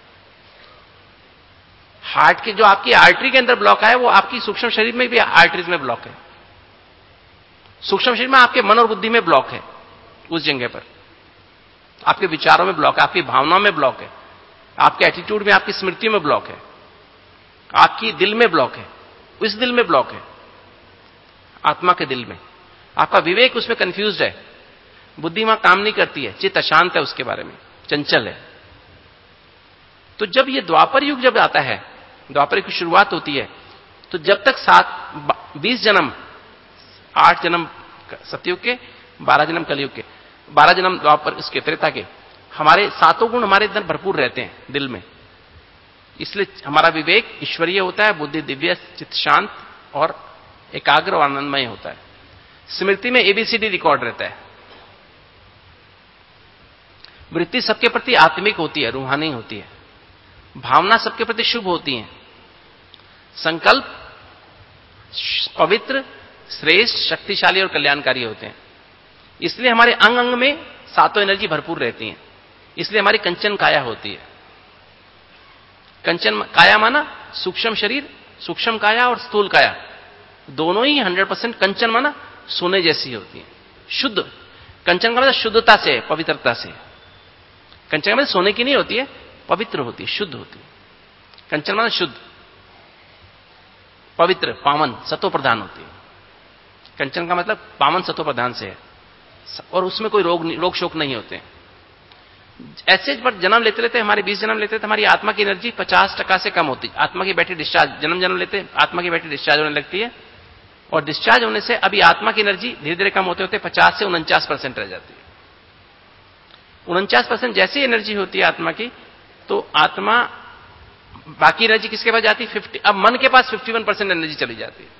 हार्ट की जो आपकी आर्टरी के अंदर ब्लॉक है, वो आपकी सूक्ष्म शरीर में भी आर्टरीज में ब्लॉक है। सूक्ष्म शरीर में आपके मन और बुद्धि में ब्लॉक है, उस जगह पर आपके विचारों में ब्लॉक है, आपकी भावनाओं में ब्लॉक है, आपके एटीट्यूड में, आपकी स्मृतियों में ब्लॉक है, आपकी दिल में ब्लॉक है, उस दिल में ब्लॉक है, आत्मा के दिल में। आपका विवेक उसमें कंफ्यूज्ड है, बुद्धि वहां काम नहीं करती है, चित्त अशांत है, उसके बारे में चंचल है। तो जब ये द्वापर युग जब आता है, द्वापर की शुरुआत होती है, तो जब तक 20 जन्म, 8 जन्म सतयुग के, 12 जन्म कलयुग के, 12 जन्म द्वापर इसके त्रेता के, हमारे 7 गुण हमारे अंदर भरपूर रहते हैं दिल में। इसलिए हमारा विवेक ईश्वरीय होता है, बुद्धि दिव्य, चित्त शांत और एकाग्र और आनंदमय होता है। स्मृति में एबीसीडी रिकॉर्ड रहता है। वृत्ति सबके प्रति आत्मिक होती है, रूहानी होती है। भावना सबके प्रति शुभ होती है। संकल्प पवित्र, श्रेष्ठ, शक्तिशाली और कल्याणकारी होते हैं। इसलिए हमारे अंग अंग में 7 एनर्जी भरपूर रहती हैं। इसलिए हमारी कंचन काया होती है। कंचन काया माना सूक्ष्म शरीर, सूक्ष्म काया और स्थूल काया, दोनों ही 100% कंचन माना सोने जैसी होती है, शुद्ध। कंचन का मतलब शुद्धता से, पवित्रता से। कंचन का मतलब सोने की नहीं होती है, पवित्र होती है, शुद्ध होती है। कंचन माने शुद्ध, पवित्र, पावन, सत्व प्रधान होती है। कंचन का मतलब पावन सत्व प्रधान से है, और उसमें कोई रोग शोक नहीं होते। ऐसे पर जन्म लेते लेते हमारे 20 जन्म लेते हमारी आत्मा की एनर्जी 50% से कम होती है। आत्मा की बैटरी डिस्चार्ज, जन्म लेते आत्मा की बैटरी डिस्चार्ज होने लगती है, और डिस्चार्ज होने से अभी आत्मा की एनर्जी धीरे धीरे कम होते होते 50 से 49% रह जाती है। 49% जैसी एनर्जी होती है आत्मा की, तो आत्मा बाकी एनर्जी किसके पास जाती है? 50। अब मन के पास 51% एनर्जी चली जाती है।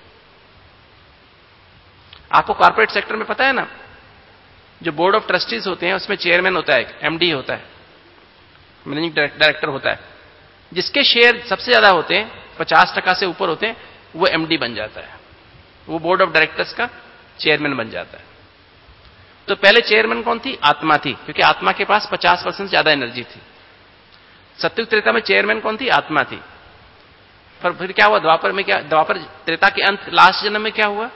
आपको कॉर्पोरेट सेक्टर में पता है ना, जो बोर्ड ऑफ ट्रस्टीज होते हैं उसमें चेयरमैन होता है, एमडी होता है, मैनेजिंग डायरेक्टर होता है। जिसके शेयर सबसे ज्यादा होते हैं, 50% से ऊपर होते हैं, वो एमडी बन जाता है, वो बोर्ड ऑफ डायरेक्टर्स का चेयरमैन बन जाता है। तो पहले चेयरमैन कौन थी? आत्मा थी, क्योंकि आत्मा के पास 50% ज्यादा एनर्जी थी। सत्युग त्रेता में चेयरमैन कौन थी? आत्मा थी। पर फिर क्या हुआ द्वापर में? क्या द्वापर त्रेता के अंत लास्ट जन्म में क्या हुआ?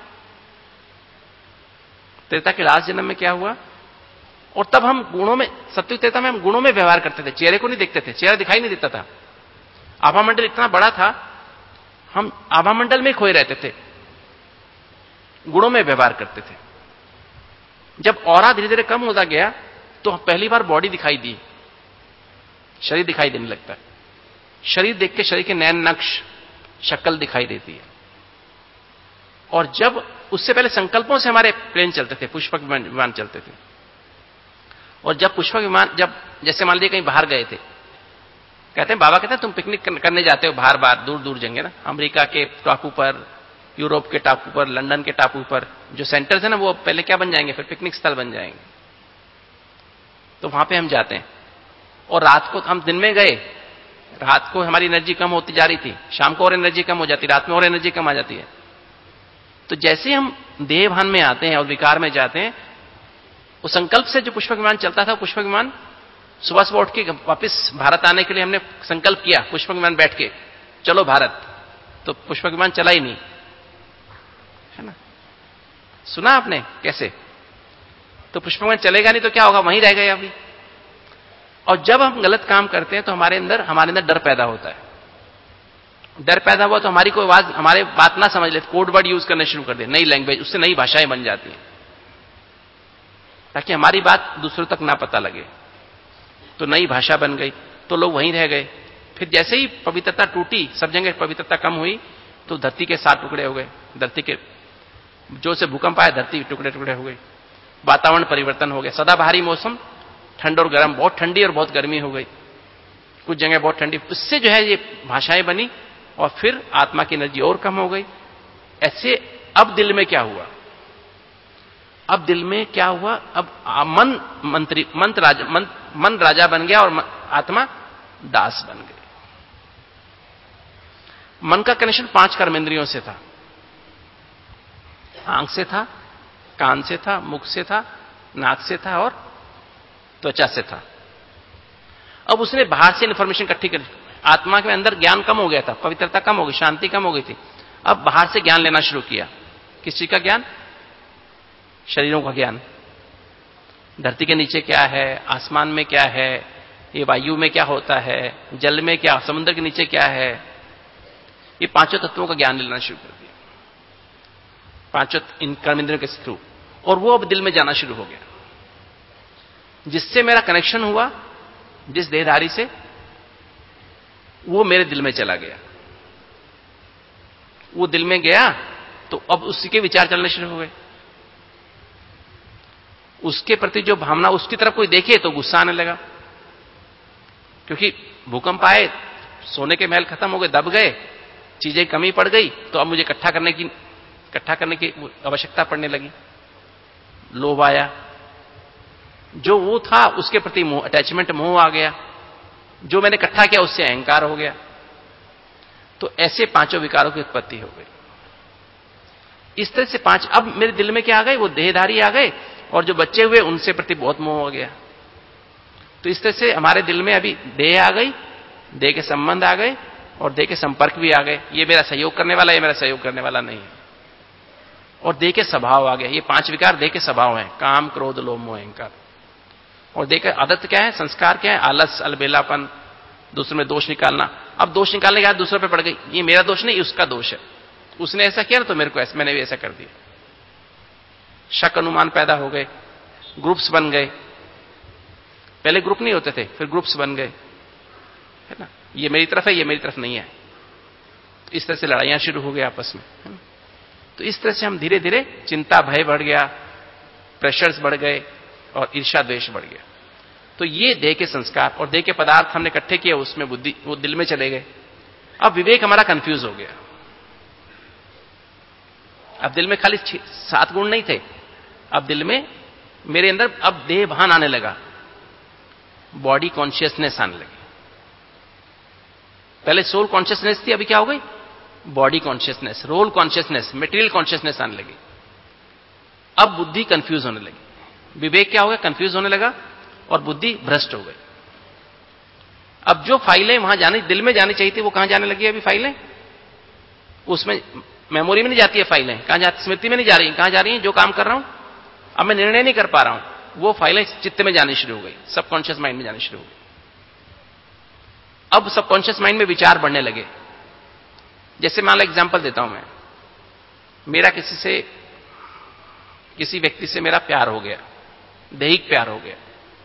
त्रेता के लास्ट जन्म में क्या हुआ? और तब हम गुणों में, सत्युग त्रेता में हम गुणों में व्यवहार करते थे, चेहरे को नहीं देखते थे, चेहरा दिखाई नहीं देता था। आभा मंडल इतना बड़ा था, हम आभा मंडल में खोए रहते थे, गुणों में व्यवहार करते थे। जब ऑरा धीरे धीरे कम होता गया तो पहली बार बॉडी दिखाई दी, शरीर दिखाई देने लगता है। शरीर देख के शरीर के नैन नक्श, शक्ल दिखाई देती है। और जब उससे पहले संकल्पों से हमारे प्लेन चलते थे, पुष्पक विमान चलते थे। और जब पुष्पक विमान, जब जैसे मान लीजिए कहीं बाहर गए थे, कहते हैं बाबा कहते हैं तुम पिकनिक करने जाते हो बाहर बाहर, दूर दूर जगह ना, अमेरिका के टापू पर, यूरोप के टापू पर, लंदन के टापू पर, जो सेंटर्स है ना, वो पहले क्या बन जाएंगे? फिर पिकनिक स्थल बन जाएंगे। तो वहां पे हम जाते हैं, और रात को हम दिन में गए, रात को हमारी एनर्जी कम होती जा रही थी, शाम को और एनर्जी कम हो जाती, रात में और एनर्जी कम आ जाती है। तो जैसे हम देह भान में आते हैं और विकार में जाते हैं, उस संकल्प से जो पुष्पक विमान चलता था, पुष्पक विमान सुबह सुबह उठ के वापस भारत आने के लिए हमने संकल्प किया, पुष्पक विमान बैठ के चलो भारत, तो पुष्पक विमान चला ही नहीं, है ना? सुना आपने कैसे? तो पुष्पक विमान चलेगा नहीं तो क्या होगा? वहीं रह गए अभी। और जब हम गलत काम करते हैं तो हमारे अंदर डर पैदा होता है। डर पैदा हुआ तो हमारी कोई आवाज, हमारे बात ना समझ ले, कोड वर्ड यूज करने शुरू कर दे, नई लैंग्वेज, उससे नई भाषाएं बन जाती हैं, ताकि हमारी बात दूसरों तक ना पता लगे। तो नई भाषा बन गई, तो लोग वहीं रह गए। फिर जैसे ही पवित्रता टूटी, सब जगह पवित्रता कम हुई, तो धरती के 7 टुकड़े हो गए। धरती के जो से भूकंप आया, धरती टुकड़े टुकड़े हो गई, वातावरण परिवर्तन हो गया, सदाबहारी मौसम, ठंड और गर्म, बहुत ठंडी और बहुत गर्मी हो गई, कुछ जगह बहुत ठंडी, उससे जो है ये भाषाएं बनी, और फिर आत्मा की एनर्जी और कम हो गई। ऐसे अब दिल में क्या हुआ? अब दिल में क्या हुआ? अब मन राजा बन गया और आत्मा दास बन गई। मन का कनेक्शन 5 कर्मेंद्रियों से था, आंख से था, कान से था, मुख से था, नाक से था और त्वचा से था। अब उसने बाहर से इंफॉर्मेशन इकट्ठी कर, आत्मा के अंदर ज्ञान कम हो गया था, पवित्रता कम हो गई, शांति कम हो गई थी। अब बाहर से ज्ञान लेना शुरू किया। किस चीज का ज्ञान? शरीरों का ज्ञान। धरती के नीचे क्या है, आसमान में क्या है, ये वायु में क्या होता है, जल में क्या, समुद्र के नीचे क्या है, ये 5 तत्वों का ज्ञान लेना शुरू कर दिया, 5 इन कर्मेंद्रियों के थ्रू। और वो अब दिल में जाना शुरू हो गया, जिससे मेरा कनेक्शन हुआ जिस देहधारी से, वो मेरे दिल में चला गया। वो दिल में गया तो अब उसी के विचार चलने शुरू हो गए, उसके प्रति जो भावना, उसकी तरफ कोई देखे तो गुस्सा आने लगा, क्योंकि भूकंप आए, सोने के महल खत्म हो गए, दब गए, चीजें कमी पड़ गई, तो अब मुझे इकट्ठा करने की आवश्यकता पड़ने लगी। लोभ आया, जो वो था उसके प्रति मोह, अटैचमेंट, मोह आ गया, जो मैंने इकट्ठा किया उससे अहंकार हो गया। तो ऐसे 5 विकारों की उत्पत्ति हो गई। इस तरह से 5 अब मेरे दिल में क्या आ गए? वो देहधारी आ गए, और जो बच्चे हुए उनसे प्रति बहुत मोह हो गया। तो इस तरह से हमारे दिल में अभी देह आ गई, देह के संबंध आ गए, और देह के संपर्क भी आ गए। ये मेरा सहयोग करने वाला, ये मेरा सहयोग करने वाला नहीं है। और देह के स्वभाव आ गए। ये 5 विकार देह के स्वभाव हैं, काम, क्रोध, लोभ, मोह, अहंकार। और देह का आदत क्या है, संस्कार क्या है? आलस, अलबेलापन, दूसरे में दोष निकालना। अब दोष निकालने के बाद दूसरे पे पड़ गई, ये मेरा दोष नहीं, उसका दोष है, उसने ऐसा किया तो मेरे को ऐसा, मैंने भी ऐसा कर दिया। शक अनुमान पैदा हो गए, ग्रुप्स बन गए। पहले ग्रुप नहीं होते थे, फिर ग्रुप्स बन गए, है ना, ये मेरी तरफ है, ये मेरी तरफ नहीं है। तो इस तरह से लड़ाइयां शुरू हो गई आपस में, है ना? तो इस तरह से हम धीरे धीरे चिंता भय बढ़ गया, प्रेशर्स बढ़ गए और ईर्ष्या द्वेष बढ़ गया। तो ये देह के संस्कार और देह के पदार्थ हमने इकट्ठे किए, उसमें बुद्धि, वो दिल में चले गए। अब विवेक हमारा कंफ्यूज हो गया। अब दिल में खाली 7 गुण नहीं थे, अब दिल में मेरे अंदर अब देह भान आने लगा, बॉडी कॉन्शियसनेस आने लगी। पहले सोल कॉन्शियसनेस थी, अभी क्या हो गई? Body consciousness, role consciousness, material consciousness आने लगी। अब बुद्धि कंफ्यूज होने लगी। विवेक क्या हो गया? कंफ्यूज होने लगा और बुद्धि भ्रष्ट हो गई। अब जो फाइलें वहां जानी, दिल में जानी चाहिए थी, वो कहां जाने लगी? अभी फाइलें उसमें मेमोरी में नहीं जाती है, फाइलें कहां जाती? स्मृति में नहीं जा रही, कहां जा रही है? जो काम कर रहा हूं अब मैं निर्णय नहीं कर पा रहा हूं, वो फाइलें चित्त में जानी शुरू हो गई, सबकॉन्शियस माइंड में जानी शुरू हो गई। अब सबकॉन्शियस माइंड में विचार बढ़ने लगे। जैसे मान लो एग्जांपल देता हूं मैं, मेरा किसी व्यक्ति से मेरा प्यार हो गया, दैहिक प्यार हो गया।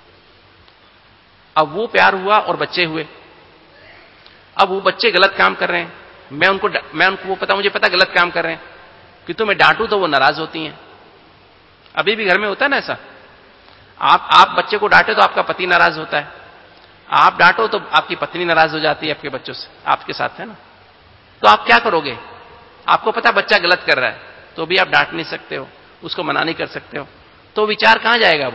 अब वो प्यार हुआ और बच्चे हुए। अब वो बच्चे गलत काम कर रहे हैं, मैं उनको मुझे पता गलत काम कर रहे हैं, कि मैं डांटूं तो वो नाराज होती हैं। अभी भी घर में होता है ना ऐसा, आप बच्चे को डांटे तो आपका पति नाराज होता है, आप डांटो तो आपकी पत्नी नाराज हो जाती है आपके बच्चों से, आपके साथ, है ना। तो आप क्या करोगे? आपको पता बच्चा गलत कर रहा है, तो भी आप डांट नहीं सकते हो, उसको मना नहीं कर सकते हो। तो विचार कहां जाएगा?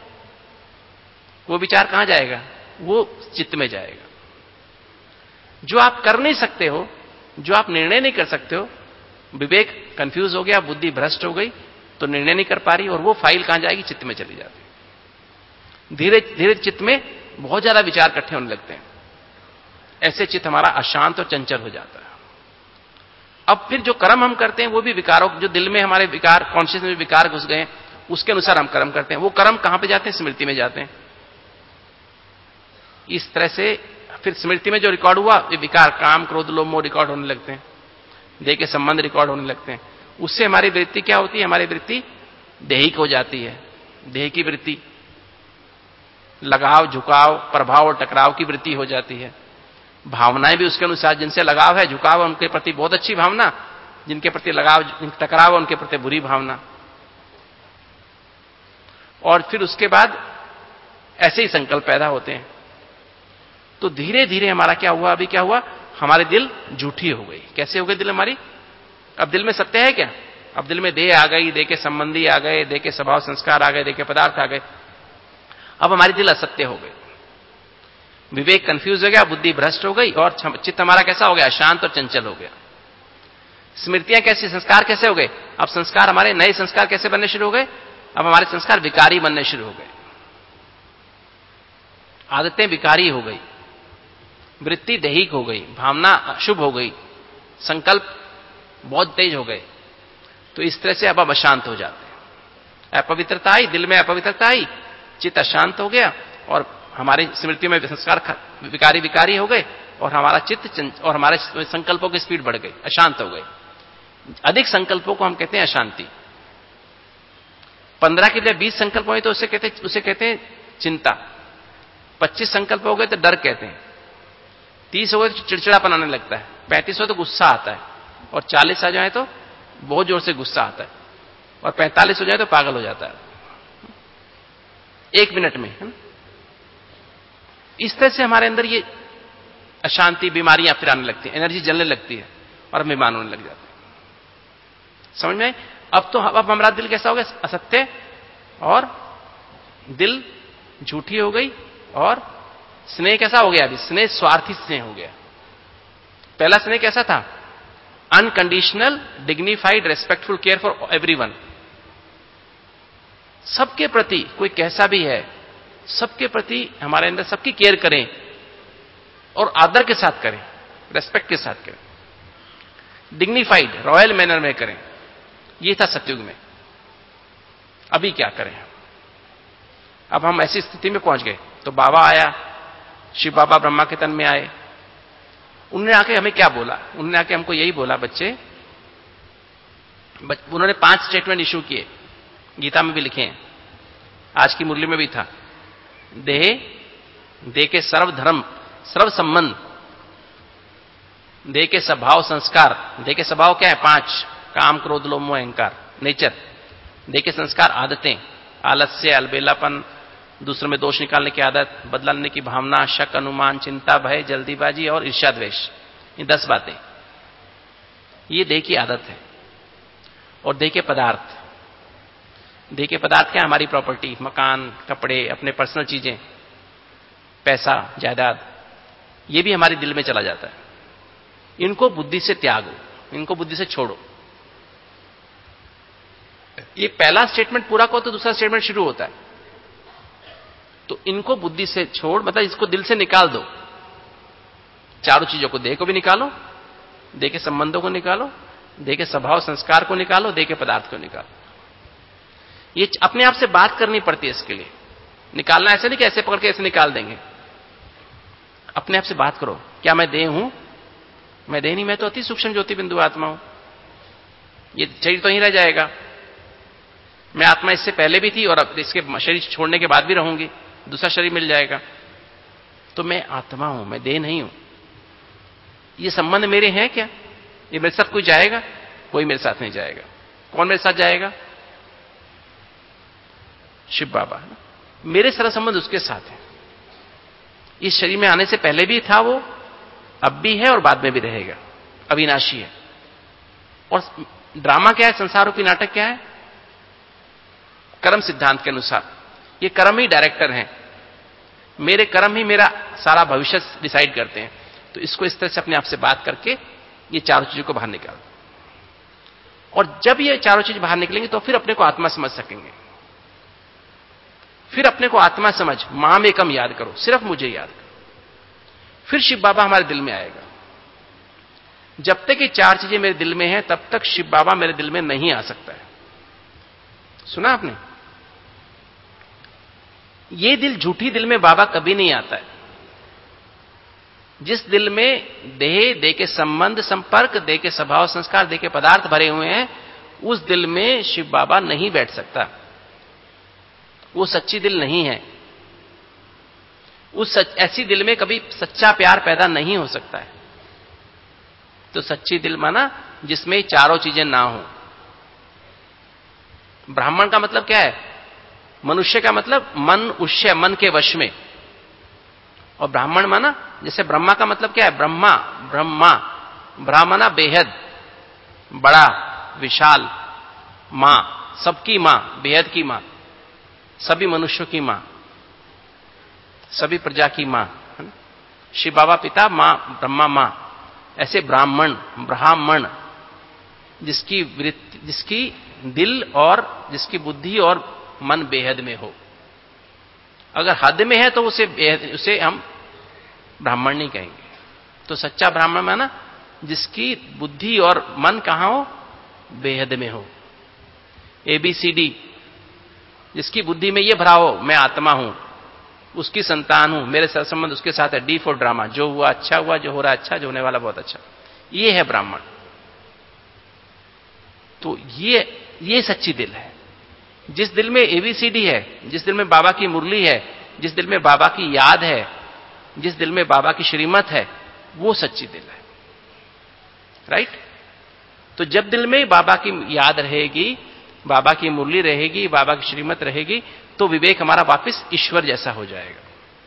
वो विचार कहां जाएगा? वो चित्त में जाएगा। जो आप कर नहीं सकते हो, जो आप निर्णय नहीं कर सकते हो, विवेक कंफ्यूज हो गया, बुद्धि भ्रष्ट हो गई, तो निर्णय नहीं कर पा रही, और वो फाइल कहां जाएगी? चित्त में चली जाती है। धीरे धीरे चित्त में बहुत ज्यादा विचार इकट्ठे होने लगते हैं। ऐसे चित्त हमारा अशांत और चंचल हो जाता है। अब फिर जो कर्म हम करते हैं वो भी विकारों, जो दिल में हमारे विकार, कॉन्शियस में विकार घुस गए, उसके अनुसार हम कर्म करते हैं। वो कर्म कहां पे जाते हैं? स्मृति में जाते हैं। इस तरह से फिर स्मृति में जो रिकॉर्ड हुआ, ये विकार, काम क्रोध लोभ मोह रिकॉर्ड होने लगते हैं, देह के संबंध रिकॉर्ड होने लगते हैं। उससे हमारी वृत्ति क्या होती है? हमारी वृत्ति देहिक हो जाती है। देह की वृत्ति, लगाव, झुकाव, प्रभाव और टकराव की वृत्ति हो जाती है। भावनाएं भी उसके अनुसार, जिनसे लगाव है, झुकाव है, उनके प्रति बहुत अच्छी भावना, जिनके प्रति लगाव, टकराव है, उनके प्रति बुरी भावना। और फिर उसके बाद ऐसे ही संकल्प पैदा होते हैं। तो धीरे धीरे हमारा क्या हुआ? अभी क्या हुआ? हमारे दिल झूठी हो गई। कैसे हो गई दिल हमारी? अब दिल में सत्य है क्या? अब दिल में देह आ गई, देह के संबंधी आ गए, देह के स्वभाव संस्कार आ गए, देह के पदार्थ आ गए। अब हमारी दिल असत्य हो गई, विवेक कंफ्यूज हो गया, बुद्धि भ्रष्ट हो गई, और चित्त हमारा कैसा हो गया? शांत और चंचल हो गया। स्मृतियां कैसी, संस्कार कैसे हो गए? अब संस्कार, हमारे नए संस्कार कैसे बनने शुरू हो गए? अब हमारे संस्कार विकारी बनने शुरू हो गए, आदतें विकारी हो गई, वृत्ति दैहिक हो गई, भावना अशुभ हो गई, संकल्प बहुत तेज हो गए। तो इस तरह से अब अशांत हो जाते हैं। अपवित्रता आई, दिल में अपवित्रता आई, चित्त अशांत हो गया, और हमारी स्मृतियों में संस्कार विकारी हो गए, और हमारा चित्त और हमारे संकल्पों की स्पीड बढ़ गई, अशांत हो गए। अधिक संकल्पों को हम कहते हैं अशांति। 15 के लिए 20 संकल्प हुए तो उसे कहते हैं चिंता। 25 संकल्प हो गए तो डर कहते हैं। 30 हो गए तो चिड़चिड़ापन आने लगता है। 35 हो तो गुस्सा आता है, और 40 आ जाए तो बहुत जोर से गुस्सा आता है, और 45 हो जाए तो पागल हो जाता है 1 मिनट में, है ना। इस तरह से हमारे अंदर ये अशांति, बीमारियां फिर आने लगती है, एनर्जी जलने लगती है, और हम बीमार होने लग जाते हैं। समझ में? अब हमारा दिल कैसा हो गया? असत्य, और दिल झूठी हो गई, और स्नेह कैसा हो गया? अभी स्नेह स्वार्थी स्नेह हो गया। पहला स्नेह कैसा था? Unconditional, dignified, respectful care for everyone. सबके प्रति, कोई कैसा भी है, सबके प्रति हमारे अंदर सबकी केयर करें, और आदर के साथ करें, रेस्पेक्ट के साथ करें, डिग्निफाइड, रॉयल मैनर में करें। ये था सतयुग में। अभी क्या करें? अब हम ऐसी स्थिति में पहुंच गए। तो बाबा आया, शिव बाबा ब्रह्मा के तन में आए। उन्होंने आके हमें क्या बोला? उन्होंने आके हमको यही बोला, बच्चे, उन्होंने 5 स्टेटमेंट इशू किए, गीता में भी लिखे हैं, आज की मुरली में भी था। देह के सर्वधर्म सर्व संबंध, देह के स्वभाव संस्कार। देह के स्वभाव क्या है? 5, काम क्रोध लोभ मोह अहंकार, नेचर। देह के संस्कार आदतें, आलस्य, अलबेलापन, दूसरों में दोष निकालने की आदत, बदला लेने की भावना, शक, अनुमान, चिंता, भय, जल्दीबाजी और ईर्ष्या द्वेष। ये 10 बातें, ये देह की आदत है। और देह के पदार्थ, देह के पदार्थ क्या? हमारी प्रॉपर्टी, मकान, कपड़े, अपने पर्सनल चीजें, पैसा, जायदाद, ये भी हमारे दिल में चला जाता है। इनको बुद्धि से त्यागो, इनको बुद्धि से छोड़ो। ये पहला स्टेटमेंट पूरा करो तो दूसरा स्टेटमेंट शुरू होता है। तो इनको बुद्धि से छोड़, मतलब इसको दिल से निकाल दो। चारों चीजों को, देह को भी निकालो, देह के संबंधों को निकालो, देह के स्वभाव संस्कार को निकालो, देह के पदार्थ को निकालो। ये अपने आप से बात करनी पड़ती है इसके लिए। निकालना ऐसे नहीं कि ऐसे पकड़ के ऐसे निकाल देंगे। अपने आप से बात करो, क्या मैं देह हूं? मैं देह नहीं, मैं तो अति सूक्ष्म ज्योति बिंदु आत्मा हूं। ये शरीर तो ही रह जाएगा। मैं आत्मा इससे पहले भी थी और अब इसके शरीर छोड़ने के बाद भी रहूंगी, दूसरा शरीर मिल जाएगा। तो मैं आत्मा हूं, मैं देह नहीं हूं। ये संबंध मेरे हैं क्या? ये मेरे साथ कोई जाएगा? कोई मेरे साथ नहीं जाएगा। कौन मेरे साथ जाएगा? शिव बाबा। मेरे सारा संबंध उसके साथ है। इस शरीर में आने से पहले भी था वो, अब भी है और बाद में भी रहेगा, अविनाशी है। और ड्रामा क्या है? संसार रूपी नाटक क्या है? कर्म सिद्धांत के अनुसार ये कर्म ही डायरेक्टर हैं। मेरे कर्म ही मेरा सारा भविष्य डिसाइड करते हैं। तो इसको इस तरह से अपने आप से बात करके ये चारों चीजों को बाहर निकाल। और जब ये चारों चीज बाहर निकलेंगे तो फिर अपने को आत्मा समझ सकेंगे। फिर अपने को आत्मा समझ, माम एकम याद करो, सिर्फ मुझे याद करो। फिर शिव बाबा हमारे दिल में आएगा। जब तक ये 4 चीजें मेरे दिल में हैं तब तक शिव बाबा मेरे दिल में नहीं आ सकता है। सुना आपने? ये दिल, झूठी दिल में बाबा कभी नहीं आता है। जिस दिल में देह के संबंध संपर्क, देह के स्वभाव संस्कार, देह के पदार्थ भरे हुए हैं, उस दिल में शिव बाबा नहीं बैठ सकता। वो सच्ची दिल नहीं है। ऐसी दिल में कभी सच्चा प्यार पैदा नहीं हो सकता है। तो सच्ची दिल माना जिसमें चारों चीजें ना हो। ब्राह्मण का मतलब क्या है? मनुष्य का मतलब मन उष्य, मन के वश में। और ब्राह्मण माना, जैसे ब्रह्मा का मतलब क्या है? ब्रह्मा, ब्रह्मा, ब्राह्मणा बेहद, बड़ा, विशाल, मां, सबकी मां, बेहद की मां, सभी मनुष्यों की मां, सभी प्रजा की मां। शिव बाबा पिता, मां ब्रह्मा मां। ऐसे ब्राह्मण, ब्राह्मण, जिसकी दिल और जिसकी बुद्धि और मन बेहद में हो। अगर हद में है तो उसे हम ब्राह्मण नहीं कहेंगे। तो सच्चा ब्राह्मण माना जिसकी बुद्धि और मन कहां हो? बेहद में हो। ABCD, जिसकी बुद्धि में यह भरा हो मैं आत्मा हूं, उसकी संतान हूं, मेरे साथ संबंध उसके साथ है। D फॉर ड्रामा, जो हुआ अच्छा हुआ, जो हो रहा अच्छा, जो होने वाला बहुत अच्छा। ये है ब्राह्मण। तो ये सच्ची दिल है। जिस दिल में ABCD है, जिस दिल में बाबा की मुरली है, जिस दिल में बाबा की याद है, जिस दिल में बाबा की श्रीमत है, वो सच्ची दिल है। राइट? तो जब दिल में बाबा की याद रहेगी, बाबा की मुरली रहेगी, बाबा की श्रीमत रहेगी, तो विवेक हमारा वापस ईश्वर जैसा हो जाएगा।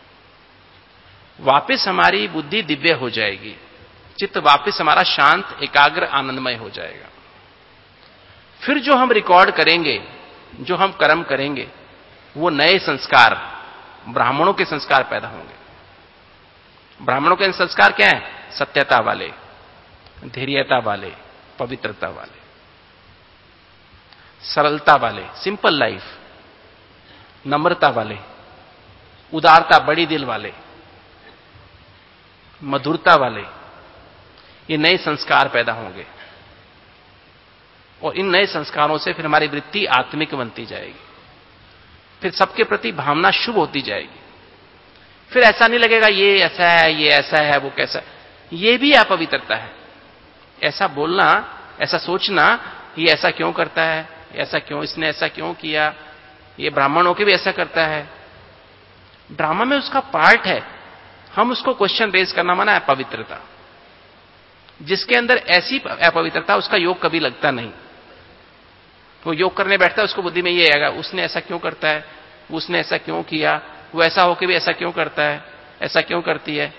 वापस हमारी बुद्धि दिव्य हो जाएगी, चित्त वापस हमारा शांत, एकाग्र, आनंदमय हो जाएगा। फिर जो हम रिकॉर्ड करेंगे, जो हम कर्म करेंगे, वो नए संस्कार, ब्राह्मणों के संस्कार पैदा होंगे। ब्राह्मणों के संस्कार क्या है? सत्यता वाले, धैर्यता वाले, पवित्रता वाले, सरलता वाले, सिंपल लाइफ, नम्रता वाले, उदारता, बड़ी दिल वाले, मधुरता वाले। ये नए संस्कार पैदा होंगे और इन नए संस्कारों से फिर हमारी वृत्ति आत्मिक बनती जाएगी। फिर सबके प्रति भावना शुभ होती जाएगी। फिर ऐसा नहीं लगेगा ये ऐसा है, ये ऐसा है, वो कैसा है। ये भी अपवित्रता है। ऐसा बोलना, ऐसा सोचना, ये ऐसा क्यों करता है, ऐसा क्यों, इसने ऐसा क्यों किया, ये ब्राह्मण होके भी ऐसा करता है। ड्रामा में उसका पार्ट है, हम उसको क्वेश्चन रेज करना माना अपवित्रता। जिसके अंदर ऐसी अपवित्रता, उसका योग कभी लगता नहीं। वो योग करने बैठता है, उसको बुद्धि में ये आएगा, उसने ऐसा क्यों करता है, उसने ऐसा क्यों किया, वो ऐसा होके भी ऐसा क्यों करता है, ऐसा क्यों करती है।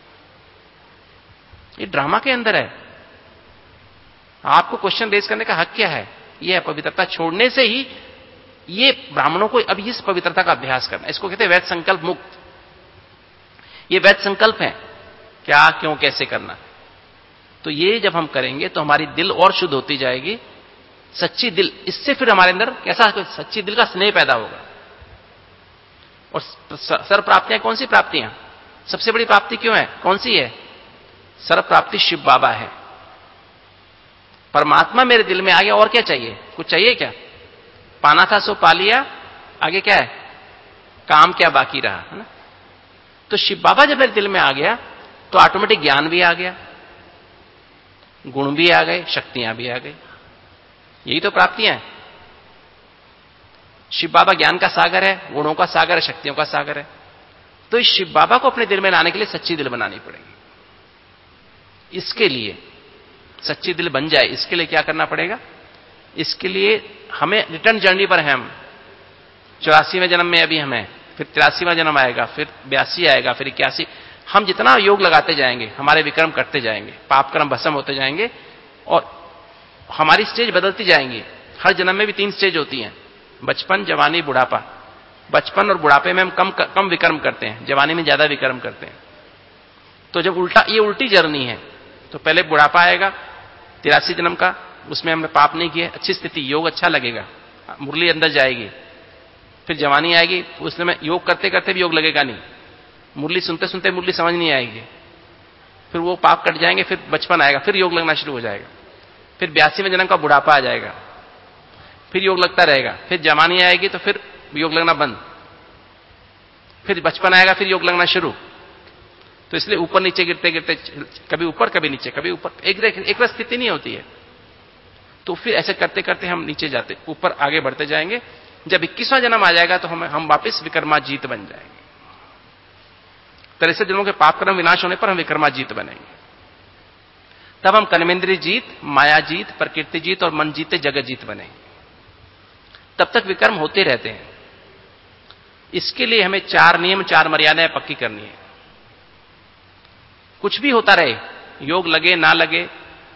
ये ड्रामा के अंदर है। आपको क्वेश्चन रेज करने का हक क्या है? ये अपवित्रता छोड़ने से ही ये ब्राह्मणों को अब इस पवित्रता का अभ्यास करना, इसको कहते हैं वैध संकल्प मुक्त। ये वैध संकल्प है, क्या, क्यों, कैसे करना। तो ये जब हम करेंगे तो हमारी दिल और शुद्ध होती जाएगी, सच्ची दिल। इससे फिर हमारे अंदर कैसा, सच्ची दिल का स्नेह पैदा होगा। और सर्व प्राप्तियां कौन सी प्राप्तियां, सबसे बड़ी प्राप्ति क्यों है, कौन सी है? सर्व प्राप्ति शिव बाबा है। परमात्मा मेरे दिल में आ गया, और क्या चाहिए, कुछ चाहिए क्या? पाना था सो पा लिया, आगे क्या है, काम क्या बाकी रहा, है ना। तो शिव बाबा जब मेरे दिल में आ गया तो ऑटोमेटिक ज्ञान भी आ गया, गुण भी आ गए, शक्तियां भी आ गई। यही तो प्राप्तियां हैं। शिव बाबा ज्ञान का सागर है, गुणों का सागर है, शक्तियों का सागर है। तो इस शिव बाबा को अपने दिल में लाने के लिए सच्ची दिल बनानी पड़ेगी। इसके लिए सच्ची दिल बन जाए, इसके लिए क्या करना पड़ेगा? इसके लिए हमें रिटर्न जर्नी पर है हम। 84वें जन्म में अभी हमें, फिर 83वां जन्म आएगा, फिर 82 आएगा, फिर 81। हम जितना योग लगाते जाएंगे, हमारे विक्रम करते जाएंगे, पाप कर्म भस्म होते जाएंगे, और हमारी स्टेज बदलती जाएंगी। हर जन्म में भी 3 स्टेज होती हैं, बचपन, जवानी, बुढ़ापा। बचपन और बुढ़ापे में हम कम विक्रम करते हैं, जवानी में ज्यादा विक्रम करते हैं। तो जब उल्टा, ये उल्टी जर्नी है। तो पहले बुढ़ापा आएगा 83 जन्म का, उसमें हमने पाप नहीं किए, अच्छी स्थिति, योग अच्छा लगेगा, मुरली अंदर जाएगी। फिर जवानी आएगी, उसमें योग करते करते भी योग लगेगा नहीं, मुरली सुनते सुनते मुरली समझ नहीं आएगी, फिर वो पाप कट जाएंगे। फिर बचपन आएगा, फिर योग लगना शुरू हो जाएगा। फिर 82वें जन्म का बुढ़ापा आ जाएगा, फिर योग लगता रहेगा। फिर जवानी आएगी तो फिर योग लगना बंद, फिर बचपन आएगा, फिर योग लगना शुरू। तो इसलिए ऊपर नीचे गिरते गिरते, कभी ऊपर कभी नीचे, कभी ऊपर, एक स्थिति नहीं होती है। तो फिर ऐसे करते करते हम नीचे जाते, ऊपर आगे बढ़ते जाएंगे। जब 21वां जन्म आ जाएगा तो हम वापस विक्रमाजीत बन जाएंगे। 63 जन्मों के पाप कर्म विनाश होने पर हम विक्रमाजीत बनेंगे। तब हम कर्मेंद्रिय जीत, माया जीत, प्रकृति जीत और मन जीते जगत जीत बनेंगे। तब तक विक्रम होते रहते हैं। इसके लिए हमें 4 नियम, 4 मर्यादाएं पक्की करनी है। कुछ भी होता रहे, योग लगे ना लगे,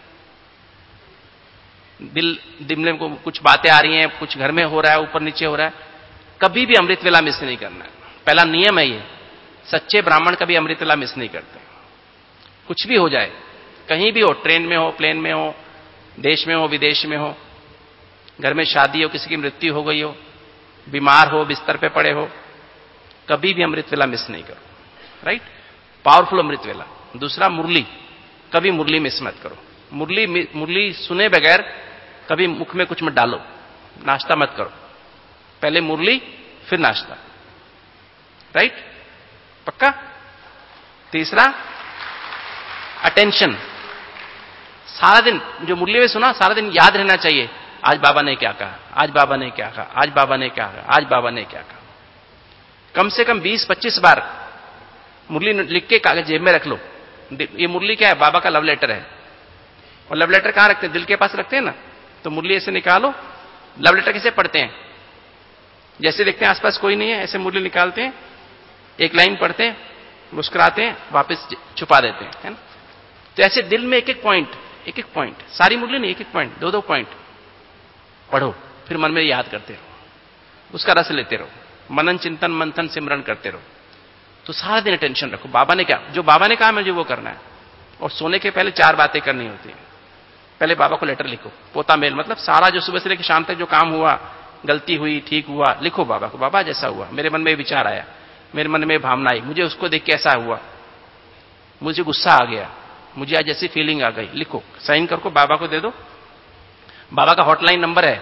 दिल में कुछ बातें आ रही हैं, कुछ घर में हो रहा है, ऊपर नीचे हो रहा है, कभी भी अमृत वेला मिस नहीं करना है। पहला नियम है ये। सच्चे ब्राह्मण कभी अमृत वेला मिस नहीं करते। कुछ भी हो जाए, कहीं भी हो, ट्रेन में हो, प्लेन में हो, देश में हो, विदेश में हो, घर में शादी हो, किसी की मृत्यु हो गई हो, बीमार हो, बिस्तर पे पड़े हो, कभी भी अमृत वेला मिस नहीं करो। राइट, पावरफुल अमृत वेला। दूसरा, मुरली, कभी मुरली मिस मत करो। मुरली सुने बगैर कभी मुख में कुछ मत डालो, नाश्ता मत करो, पहले मुरली फिर नाश्ता। राइट, पक्का। तीसरा, अटेंशन। सारा दिन जो मुरली में सुना, सारा दिन याद रहना चाहिए, आज बाबा ने क्या कहा, आज बाबा ने क्या कहा, आज बाबा ने क्या कहा, आज बाबा ने क्या कहा। कम से कम 20-25 बार मुरली लिख के कागज जेब में रख लो। ये मुरली क्या है? बाबा का लव लेटर है। और लव लेटर कहां रखते हैं? दिल के पास रखते हैं ना। तो मुरली ऐसे निकालो। लव लेटर कैसे पढ़ते हैं? जैसे देखते हैं आसपास कोई नहीं है, ऐसे मुरली निकालते हैं, एक लाइन पढ़ते हैं, मुस्कुराते हैं, वापस छुपा देते हैं, है ना। तो ऐसे दिल में एक एक पॉइंट, सारी मुरली नहीं, एक एक पॉइंट, 2-2 पॉइंट पढ़ो, फिर मन में याद करते रहो, उसका रस लेते रहो, मनन चिंतन मंथन सिमरन करते रहो। तो सारा दिन अटेंशन रखो, बाबा ने क्या, जो बाबा ने कहा मुझे वो करना है। और सोने के पहले 4 बातें करनी होती है। पहले बाबा को लेटर लिखो, पोता मेल, मतलब सारा जो सुबह से लेकर शाम तक जो काम हुआ, गलती हुई, ठीक हुआ, लिखो बाबा को। बाबा जैसा हुआ, मेरे मन में विचार आया, मेरे मन में भावना आई, मुझे उसको देख के ऐसा हुआ, मुझे गुस्सा आ गया, मुझे आज ऐसी फीलिंग आ गई, लिखो, साइन करको, बाबा को दे दो। बाबा का हॉटलाइन नंबर है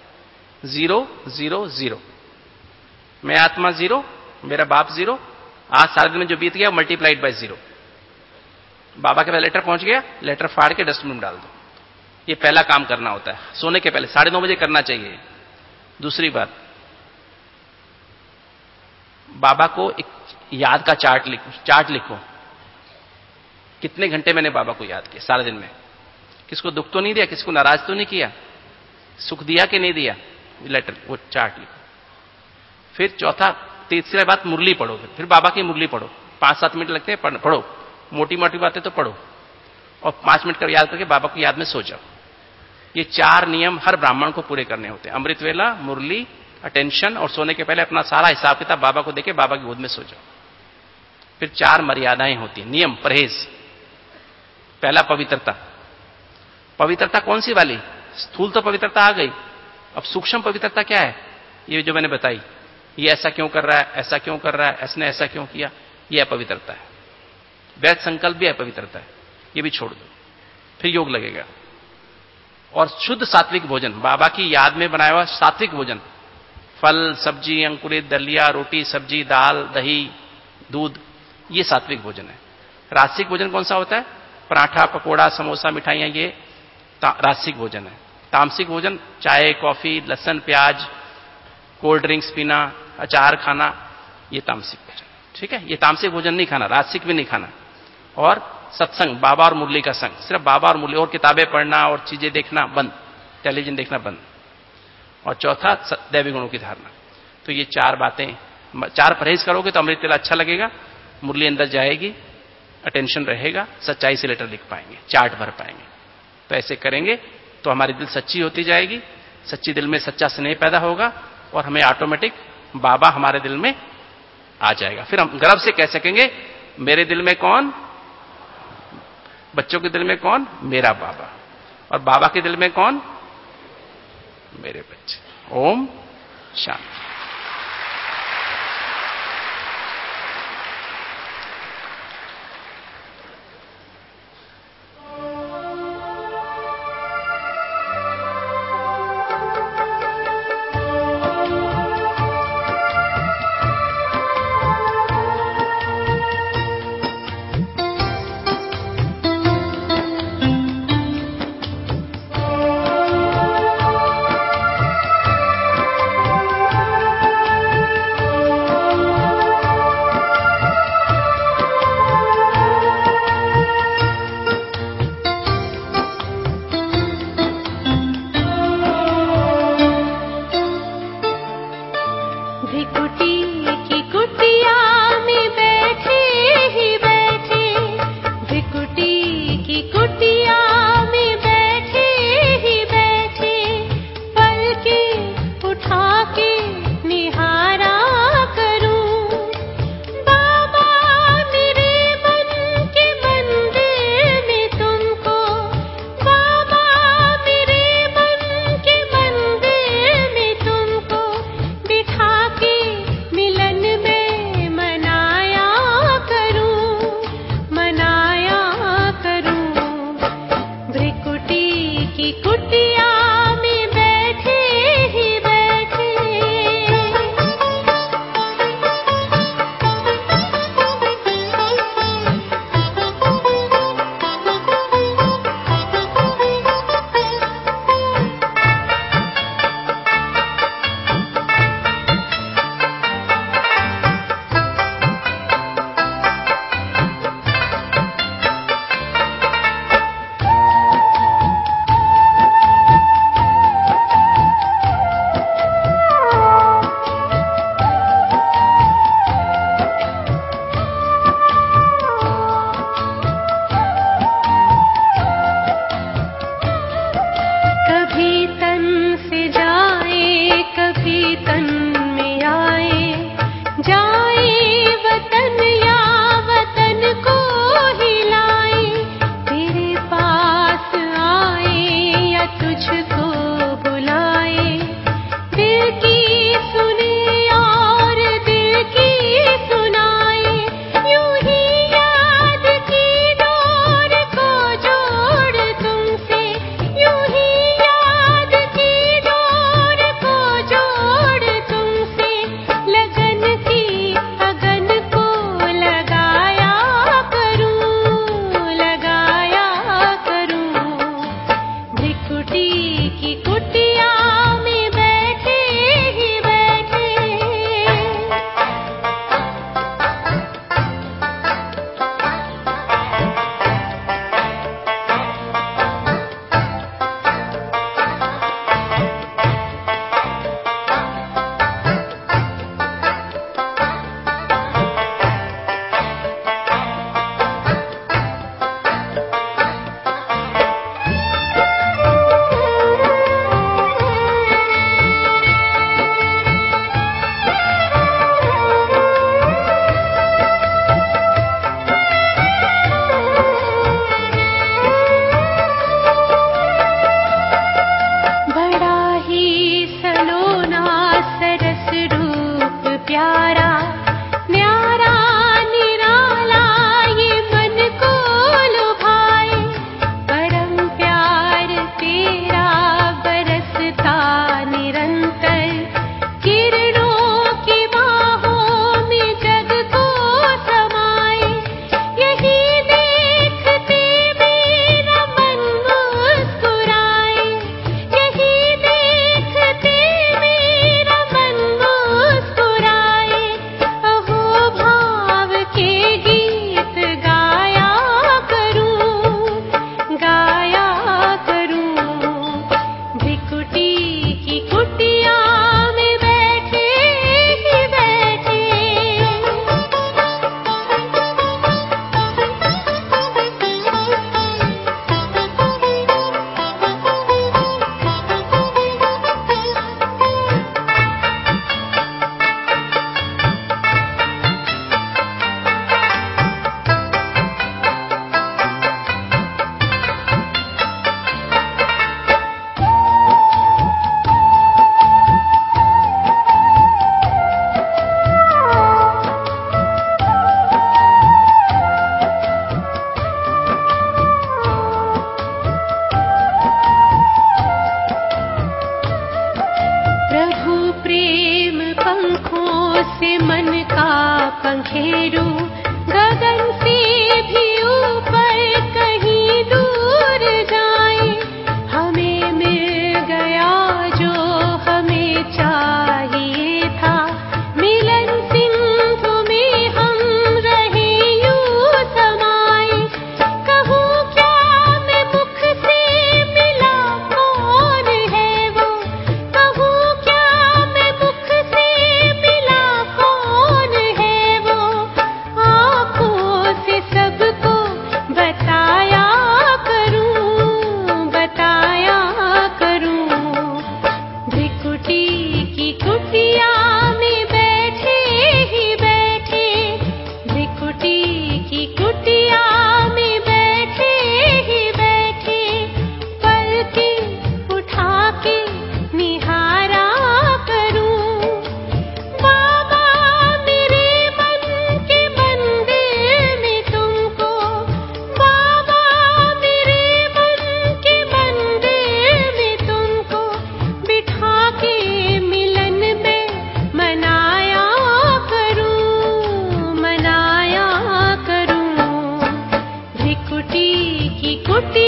000। मैं आत्मा 0, मेरा बाप 0, आज सारे दिन में जो बीत गया मल्टीप्लाइड बाय 0। बाबा के पास लेटर पहुंच गया, लेटर फाड़ के डस्टबिन में डाल दो। ये पहला काम करना होता है, सोने के पहले 9:30 बजे करना चाहिए। दूसरी बात, बाबा को एक याद का चार्ट लिखो। कितने घंटे मैंने बाबा को याद किया सारे दिन में, किसको दुख तो नहीं दिया, किसको नाराज तो नहीं किया, सुख दिया कि नहीं दिया, लेटर वो चार्ट लिखो। फिर चौथा, तीसरी बात, मुरली पढ़ो। फिर बाबा की मुरली पढ़ो, 5-7 मिनट लगते हैं, पढ़ो, मोटी मोटी बातें तो पढ़ो, और 5 मिनट कर याद करके बाबा को याद में सो जाओ। ये 4 नियम हर ब्राह्मण को पूरे करने होते हैं। अमृत वेला, मुरली, अटेंशन, और सोने के पहले अपना सारा हिसाब किताब बाबा को देके बाबा की गोद में सो जाओ। फिर 4 मर्यादाएं होती हैं, नियम, परहेज। पहला, पवित्रता। पवित्रता कौन सी वाली? स्थूल तो पवित्रता आ गई, अब सूक्ष्म पवित्रता क्या है? ये जो मैंने बताई, ये ऐसा क्यों कर रहा है, ऐसा क्यों कर रहा है, इसने ऐसा क्यों किया, ये अपवित्रता है। वैध संकल्प भी अपवित्रता है, ये भी छोड़ दो, फिर योग लगेगा। और शुद्ध सात्विक भोजन, बाबा की याद में बनाया हुआ सात्विक भोजन, फल, सब्जी, अंकुरित, दलिया, रोटी, सब्जी, दाल, दही, दूध, ये सात्विक भोजन है। राजसिक भोजन कौन सा होता है? पराठा, पकोड़ा, समोसा, मिठाइयां, ये राजसिक भोजन है। तामसिक भोजन, चाय, कॉफी, लहसुन, प्याज, कोल्ड ड्रिंक्स पीना, अचार खाना, ये तामसिक भोजन। ठीक है, ये तामसिक भोजन नहीं खाना, राजसिक भी नहीं खाना। और सत्संग, बाबा और मुरली का संग, सिर्फ बाबा और मुरली, और किताबें पढ़ना और चीजें देखना बंद, टेलीविजन देखना बंद। और चौथा, दैवी गुणों की धारणा। तो ये 4 बातें, 4 परहेज करोगे तो अमृत वेला अच्छा लगेगा, मुरली अंदर जाएगी, अटेंशन रहेगा, सच्चाई से लेटर लिख पाएंगे, चार्ट भर पाएंगे। तो ऐसे करेंगे तो हमारी दिल सच्ची होती जाएगी, सच्ची दिल में सच्चा स्नेह पैदा होगा, और हमें ऑटोमेटिक बाबा हमारे दिल में आ जाएगा। फिर हम गर्व से कह सकेंगे, मेरे दिल में कौन? बच्चों के दिल में कौन? मेरा बाबा। और बाबा के दिल में कौन? मेरे बच्चे। ओम शांति।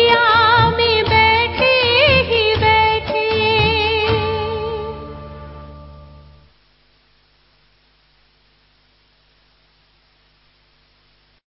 पिया